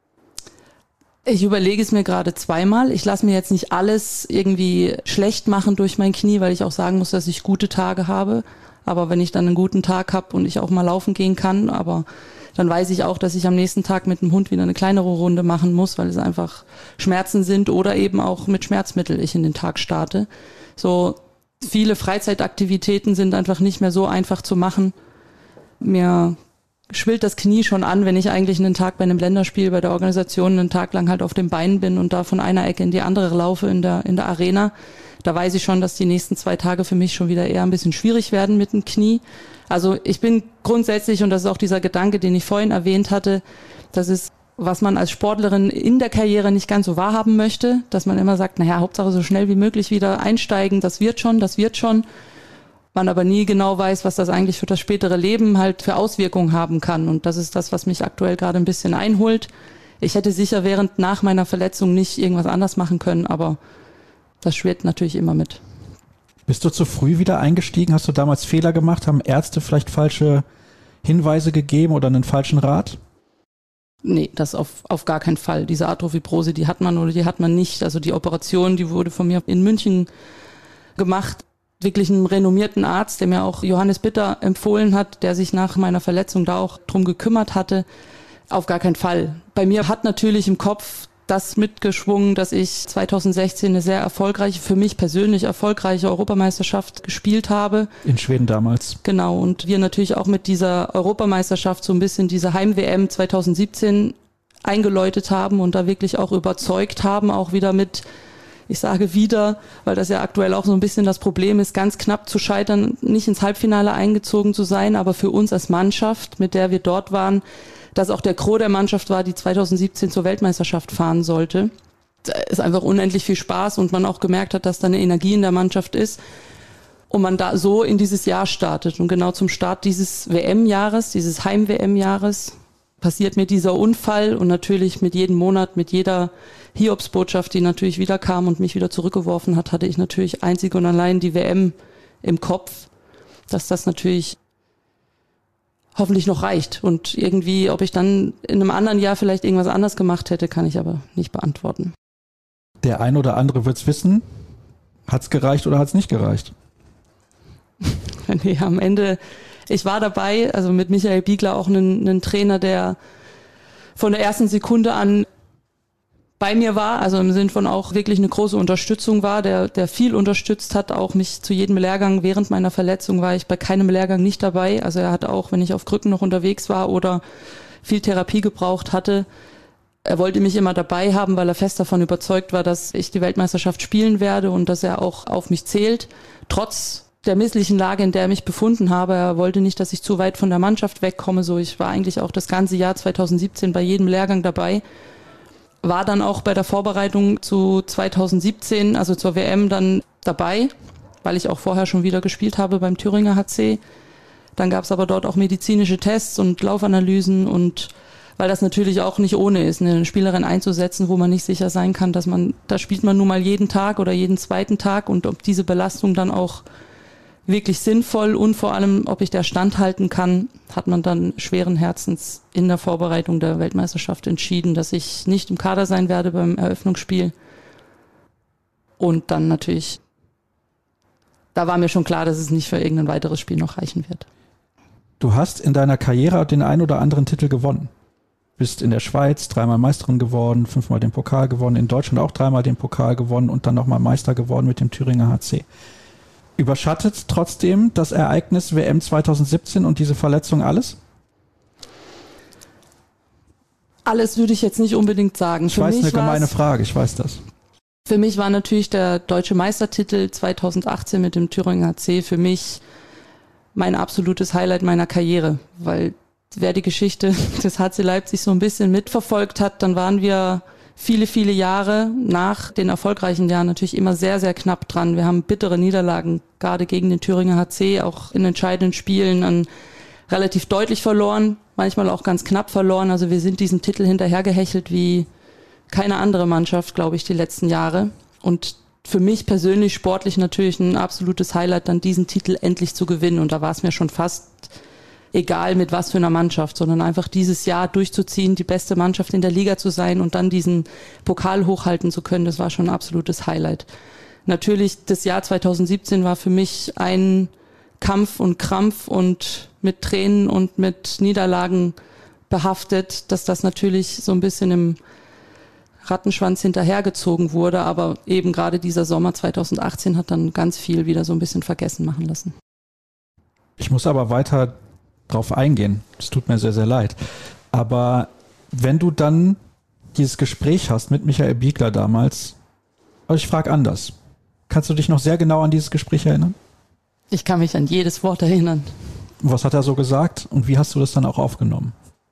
E: Ich überlege es mir gerade zweimal. Ich lasse mir jetzt nicht alles irgendwie schlecht machen durch mein Knie, weil ich auch sagen muss, dass ich gute Tage habe. Aber wenn ich dann einen guten Tag habe und ich auch mal laufen gehen kann, aber dann weiß ich auch, dass ich am nächsten Tag mit dem Hund wieder eine kleinere Runde machen muss, weil es einfach Schmerzen sind oder eben auch mit Schmerzmittel ich in den Tag starte. So viele Freizeitaktivitäten sind einfach nicht mehr so einfach zu machen. Mir schwillt das Knie schon an, wenn ich eigentlich einen Tag bei einem Länderspiel bei der Organisation einen Tag lang halt auf den Beinen bin und da von einer Ecke in die andere laufe in der Arena. Da weiß ich schon, dass die nächsten 2 Tage für mich schon wieder eher ein bisschen schwierig werden mit dem Knie. Also ich bin grundsätzlich, und das ist auch dieser Gedanke, den ich vorhin erwähnt hatte, das ist, was man als Sportlerin in der Karriere nicht ganz so wahrhaben möchte, dass man immer sagt, naja, Hauptsache so schnell wie möglich wieder einsteigen, das wird schon. Man aber nie genau weiß, was das eigentlich für das spätere Leben halt für Auswirkungen haben kann. Und das ist das, was mich aktuell gerade ein bisschen einholt. Ich hätte sicher nach meiner Verletzung nicht irgendwas anders machen können, aber das schwirrt natürlich immer mit.
B: Bist du zu früh wieder eingestiegen? Hast du damals Fehler gemacht? Haben Ärzte vielleicht falsche Hinweise gegeben oder einen falschen Rat?
E: Nee, das auf gar keinen Fall. Diese Arthrofibrose, die hat man oder die hat man nicht. Also die Operation, die wurde von mir in München gemacht. Wirklich einen renommierten Arzt, der mir auch Johannes Bitter empfohlen hat, der sich nach meiner Verletzung da auch drum gekümmert hatte. Auf gar keinen Fall. Bei mir hat natürlich im Kopf das mitgeschwungen, dass ich 2016 eine sehr erfolgreiche, für mich persönlich erfolgreiche Europameisterschaft gespielt habe.
B: In Schweden damals.
E: Genau, und wir natürlich auch mit dieser Europameisterschaft so ein bisschen diese Heim-WM 2017 eingeläutet haben und da wirklich auch überzeugt haben, auch wieder mit, ich sage wieder, weil das ja aktuell auch so ein bisschen das Problem ist, ganz knapp zu scheitern, nicht ins Halbfinale eingezogen zu sein, aber für uns als Mannschaft, mit der wir dort waren, dass auch der Gros der Mannschaft war, die 2017 zur Weltmeisterschaft fahren sollte. Da ist einfach unendlich viel Spaß und man auch gemerkt hat, dass da eine Energie in der Mannschaft ist und man da so in dieses Jahr startet. Und genau zum Start dieses WM-Jahres, dieses Heim-WM-Jahres, passiert mir dieser Unfall und natürlich mit jedem Monat, mit jeder Hiobsbotschaft, die natürlich wieder kam und mich wieder zurückgeworfen hat, hatte ich natürlich einzig und allein die WM im Kopf. dass das natürlich hoffentlich noch reicht. Und irgendwie, ob ich dann in einem anderen Jahr vielleicht irgendwas anders gemacht hätte, kann ich aber nicht beantworten.
B: Der ein oder andere wird es wissen. Hat es gereicht oder hat es nicht gereicht?
E: Nee, am Ende, ich war dabei, also mit Michael Biegler auch einen Trainer, der von der ersten Sekunde an bei mir war, also im Sinn von auch wirklich eine große Unterstützung war, der viel unterstützt hat, auch mich zu jedem Lehrgang. Während meiner Verletzung war ich bei keinem Lehrgang nicht dabei. Also er hat auch, wenn ich auf Krücken noch unterwegs war oder viel Therapie gebraucht hatte, er wollte mich immer dabei haben, weil er fest davon überzeugt war, dass ich die Weltmeisterschaft spielen werde und dass er auch auf mich zählt. Trotz der misslichen Lage, in der ich mich befunden habe. Er wollte nicht, dass ich zu weit von der Mannschaft wegkomme. So, ich war eigentlich auch das ganze Jahr 2017 bei jedem Lehrgang dabei. War dann auch bei der Vorbereitung zu 2017, also zur WM, dann dabei, weil ich auch vorher schon wieder gespielt habe beim Thüringer HC. Dann gab es aber dort auch medizinische Tests und Laufanalysen und weil das natürlich auch nicht ohne ist, eine Spielerin einzusetzen, wo man nicht sicher sein kann, da spielt man nun mal jeden Tag oder jeden zweiten Tag und ob diese Belastung dann auch wirklich sinnvoll und vor allem, ob ich der standhalten kann, hat man dann schweren Herzens in der Vorbereitung der Weltmeisterschaft entschieden, dass ich nicht im Kader sein werde beim Eröffnungsspiel. Und dann natürlich, da war mir schon klar, dass es nicht für irgendein weiteres Spiel noch reichen wird.
B: Du hast in deiner Karriere den ein oder anderen Titel gewonnen. Bist in der Schweiz 3-mal Meisterin geworden, 5-mal den Pokal gewonnen, in Deutschland auch 3-mal den Pokal gewonnen und dann nochmal Meister geworden mit dem Thüringer HC. Überschattet trotzdem das Ereignis WM 2017 und diese Verletzung alles?
E: Alles würde ich jetzt nicht unbedingt sagen.
B: Ich weiß, eine gemeine Frage, ich weiß das.
E: Für mich war natürlich der deutsche Meistertitel 2018 mit dem Thüringer HC für mich mein absolutes Highlight meiner Karriere, weil wer die Geschichte des HC Leipzig so ein bisschen mitverfolgt hat, dann waren wir viele, viele Jahre nach den erfolgreichen Jahren natürlich immer sehr, sehr knapp dran. Wir haben bittere Niederlagen, gerade gegen den Thüringer HC, auch in entscheidenden Spielen dann relativ deutlich verloren, manchmal auch ganz knapp verloren. Also wir sind diesem Titel hinterhergehechelt wie keine andere Mannschaft, glaube ich, die letzten Jahre. Und für mich persönlich sportlich natürlich ein absolutes Highlight, dann diesen Titel endlich zu gewinnen. Und da war es mir schon fast egal mit was für einer Mannschaft, sondern einfach dieses Jahr durchzuziehen, die beste Mannschaft in der Liga zu sein und dann diesen Pokal hochhalten zu können, das war schon ein absolutes Highlight. Natürlich, das Jahr 2017 war für mich ein Kampf und Krampf und mit Tränen und mit Niederlagen behaftet, dass das natürlich so ein bisschen im Rattenschwanz hinterhergezogen wurde, aber eben gerade dieser Sommer 2018 hat dann ganz viel wieder so ein bisschen vergessen machen lassen.
B: Ich muss aber weiter drauf eingehen. Es tut mir sehr, sehr leid. Aber wenn du dann dieses Gespräch hast mit Michael Biegler damals, also ich frage anders. Kannst du dich noch sehr genau an dieses Gespräch erinnern?
E: Ich kann mich an jedes Wort erinnern.
B: Was hat er so gesagt und wie hast du das dann auch aufgenommen?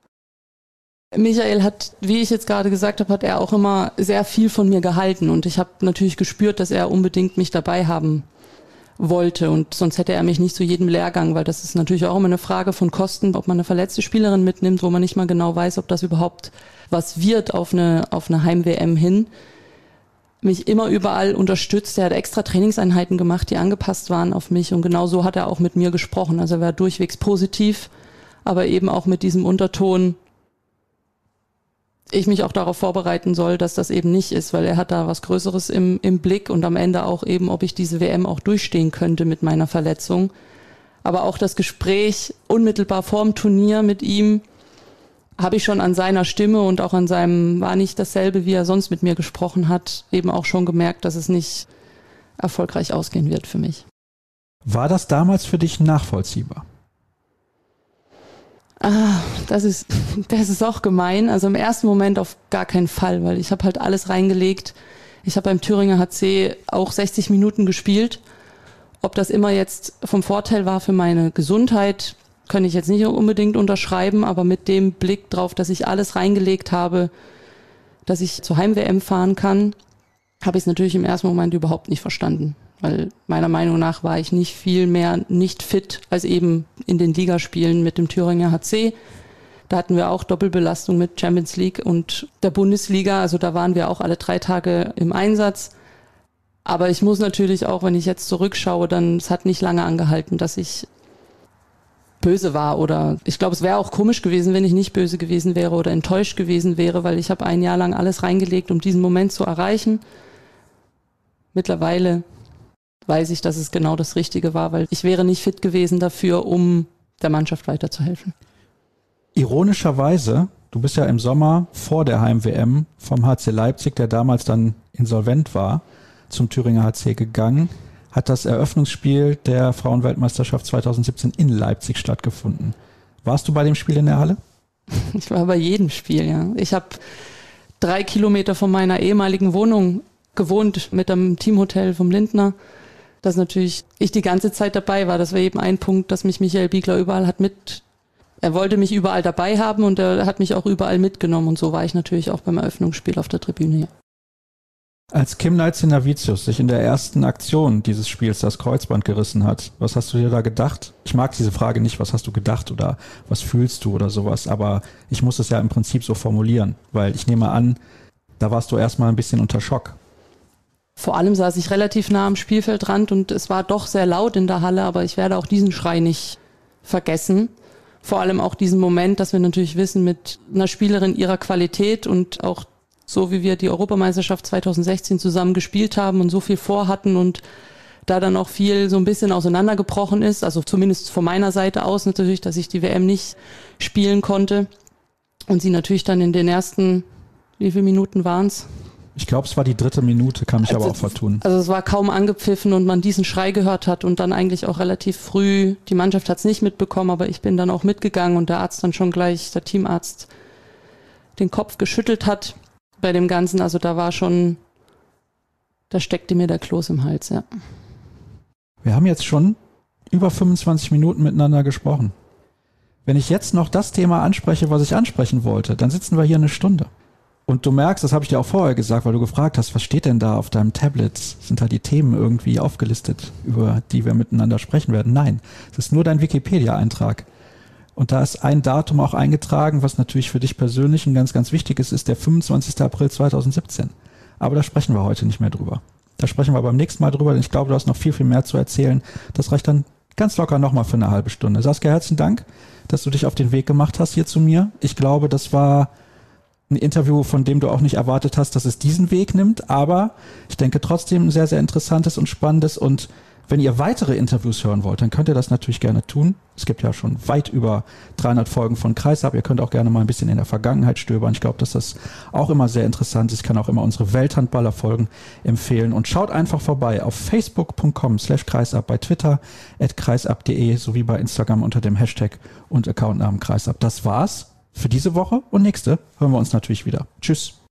E: Michael hat, wie ich jetzt gerade gesagt habe, hat er auch immer sehr viel von mir gehalten und ich habe natürlich gespürt, dass er unbedingt mich dabei haben wollte und sonst hätte er mich nicht zu jedem Lehrgang, weil das ist natürlich auch immer eine Frage von Kosten, ob man eine verletzte Spielerin mitnimmt, wo man nicht mal genau weiß, ob das überhaupt was wird auf eine Heim-WM hin. Mich immer überall unterstützt, er hat extra Trainingseinheiten gemacht, die angepasst waren auf mich und genau so hat er auch mit mir gesprochen, also er war durchwegs positiv, aber eben auch mit diesem Unterton, ich mich auch darauf vorbereiten soll, dass das eben nicht ist, weil er hat da was Größeres im Blick und am Ende auch eben, ob ich diese WM auch durchstehen könnte mit meiner Verletzung. Aber auch das Gespräch unmittelbar vorm Turnier mit ihm habe ich schon an seiner Stimme und auch an seinem, war nicht dasselbe, wie er sonst mit mir gesprochen hat, eben auch schon gemerkt, dass es nicht erfolgreich ausgehen wird für mich.
B: War das damals für dich nachvollziehbar?
E: Das ist auch gemein. Also im ersten Moment auf gar keinen Fall, weil ich habe halt alles reingelegt. Ich habe beim Thüringer HC auch 60 Minuten gespielt. Ob das immer jetzt vom Vorteil war für meine Gesundheit, kann ich jetzt nicht unbedingt unterschreiben, aber mit dem Blick drauf, dass ich alles reingelegt habe, dass ich zur Heim-WM fahren kann, habe ich es natürlich im ersten Moment überhaupt nicht verstanden. Weil meiner Meinung nach war ich nicht viel mehr nicht fit als eben in den Ligaspielen mit dem Thüringer HC. Da hatten wir auch Doppelbelastung mit Champions League und der Bundesliga. Also da waren wir auch alle 3 Tage im Einsatz. Aber ich muss natürlich auch, wenn ich jetzt zurückschaue, dann es hat nicht lange angehalten, dass ich böse war oder ich glaube, es wäre auch komisch gewesen, wenn ich nicht böse gewesen wäre oder enttäuscht gewesen wäre, weil ich habe ein Jahr lang alles reingelegt, um diesen Moment zu erreichen. Mittlerweile weiß ich, dass es genau das Richtige war, weil ich wäre nicht fit gewesen dafür, um der Mannschaft weiterzuhelfen.
B: Ironischerweise, du bist ja im Sommer vor der Heim-WM vom HC Leipzig, der damals dann insolvent war, zum Thüringer HC gegangen. Hat das Eröffnungsspiel der Frauenweltmeisterschaft 2017 in Leipzig stattgefunden. Warst du bei dem Spiel in der Halle?
E: Ich war bei jedem Spiel, ja. Ich habe 3 Kilometer von meiner ehemaligen Wohnung gewohnt mit einem Teamhotel vom Lindner. Dass natürlich ich die ganze Zeit dabei war. Das war eben ein Punkt, dass mich Michael Biegler überall er wollte mich überall dabei haben und er hat mich auch überall mitgenommen. Und so war ich natürlich auch beim Eröffnungsspiel auf der Tribüne, ja.
B: Als Kim Nalcinavicius sich in der ersten Aktion dieses Spiels das Kreuzband gerissen hat, was hast du dir da gedacht? Ich mag diese Frage nicht, was hast du gedacht oder was fühlst du oder sowas, aber ich muss es ja im Prinzip so formulieren, weil ich nehme an, da warst du erstmal ein bisschen unter Schock.
E: Vor allem saß ich relativ nah am Spielfeldrand und es war doch sehr laut in der Halle, aber ich werde auch diesen Schrei nicht vergessen. Vor allem auch diesen Moment, dass wir natürlich wissen, mit einer Spielerin ihrer Qualität und auch so wie wir die Europameisterschaft 2016 zusammen gespielt haben und so viel vorhatten und da dann auch viel so ein bisschen auseinandergebrochen ist, also zumindest von meiner Seite aus natürlich, dass ich die WM nicht spielen konnte und sie natürlich dann in den ersten, wie viele Minuten waren es?
B: Ich glaube, es war die 3. Minute, kann mich aber auch vertun.
E: Also es war kaum angepfiffen und man diesen Schrei gehört hat und dann eigentlich auch relativ früh, die Mannschaft hat es nicht mitbekommen, aber ich bin dann auch mitgegangen und der Arzt dann schon gleich, der Teamarzt, den Kopf geschüttelt hat bei dem Ganzen. Also da steckte mir der Kloß im Hals, ja.
B: Wir haben jetzt schon über 25 Minuten miteinander gesprochen. Wenn ich jetzt noch das Thema anspreche, was ich ansprechen wollte, dann sitzen wir hier eine Stunde. Und du merkst, das habe ich dir auch vorher gesagt, weil du gefragt hast, was steht denn da auf deinem Tablet? Sind da die Themen irgendwie aufgelistet, über die wir miteinander sprechen werden? Nein, es ist nur dein Wikipedia-Eintrag. Und da ist ein Datum auch eingetragen, was natürlich für dich persönlich ein ganz, ganz wichtiges ist, der 25. April 2017. Aber da sprechen wir heute nicht mehr drüber. Da sprechen wir beim nächsten Mal drüber, denn ich glaube, du hast noch viel, viel mehr zu erzählen. Das reicht dann ganz locker nochmal für eine halbe Stunde. Saskia, herzlichen Dank, dass du dich auf den Weg gemacht hast hier zu mir. Ich glaube, das war ein Interview, von dem du auch nicht erwartet hast, dass es diesen Weg nimmt, aber ich denke trotzdem ein sehr, sehr interessantes und spannendes. Und wenn ihr weitere Interviews hören wollt, dann könnt ihr das natürlich gerne tun. Es gibt ja schon weit über 300 Folgen von Kreisab. Ihr könnt auch gerne mal ein bisschen in der Vergangenheit stöbern. Ich glaube, dass das auch immer sehr interessant ist. Ich kann auch immer unsere Welthandballer-Folgen empfehlen. Und schaut einfach vorbei auf facebook.com/kreisab, bei Twitter @kreisab.de sowie bei Instagram unter dem Hashtag und Accountnamen Kreisab. Das war's für diese Woche und nächste hören wir uns natürlich wieder. Tschüss.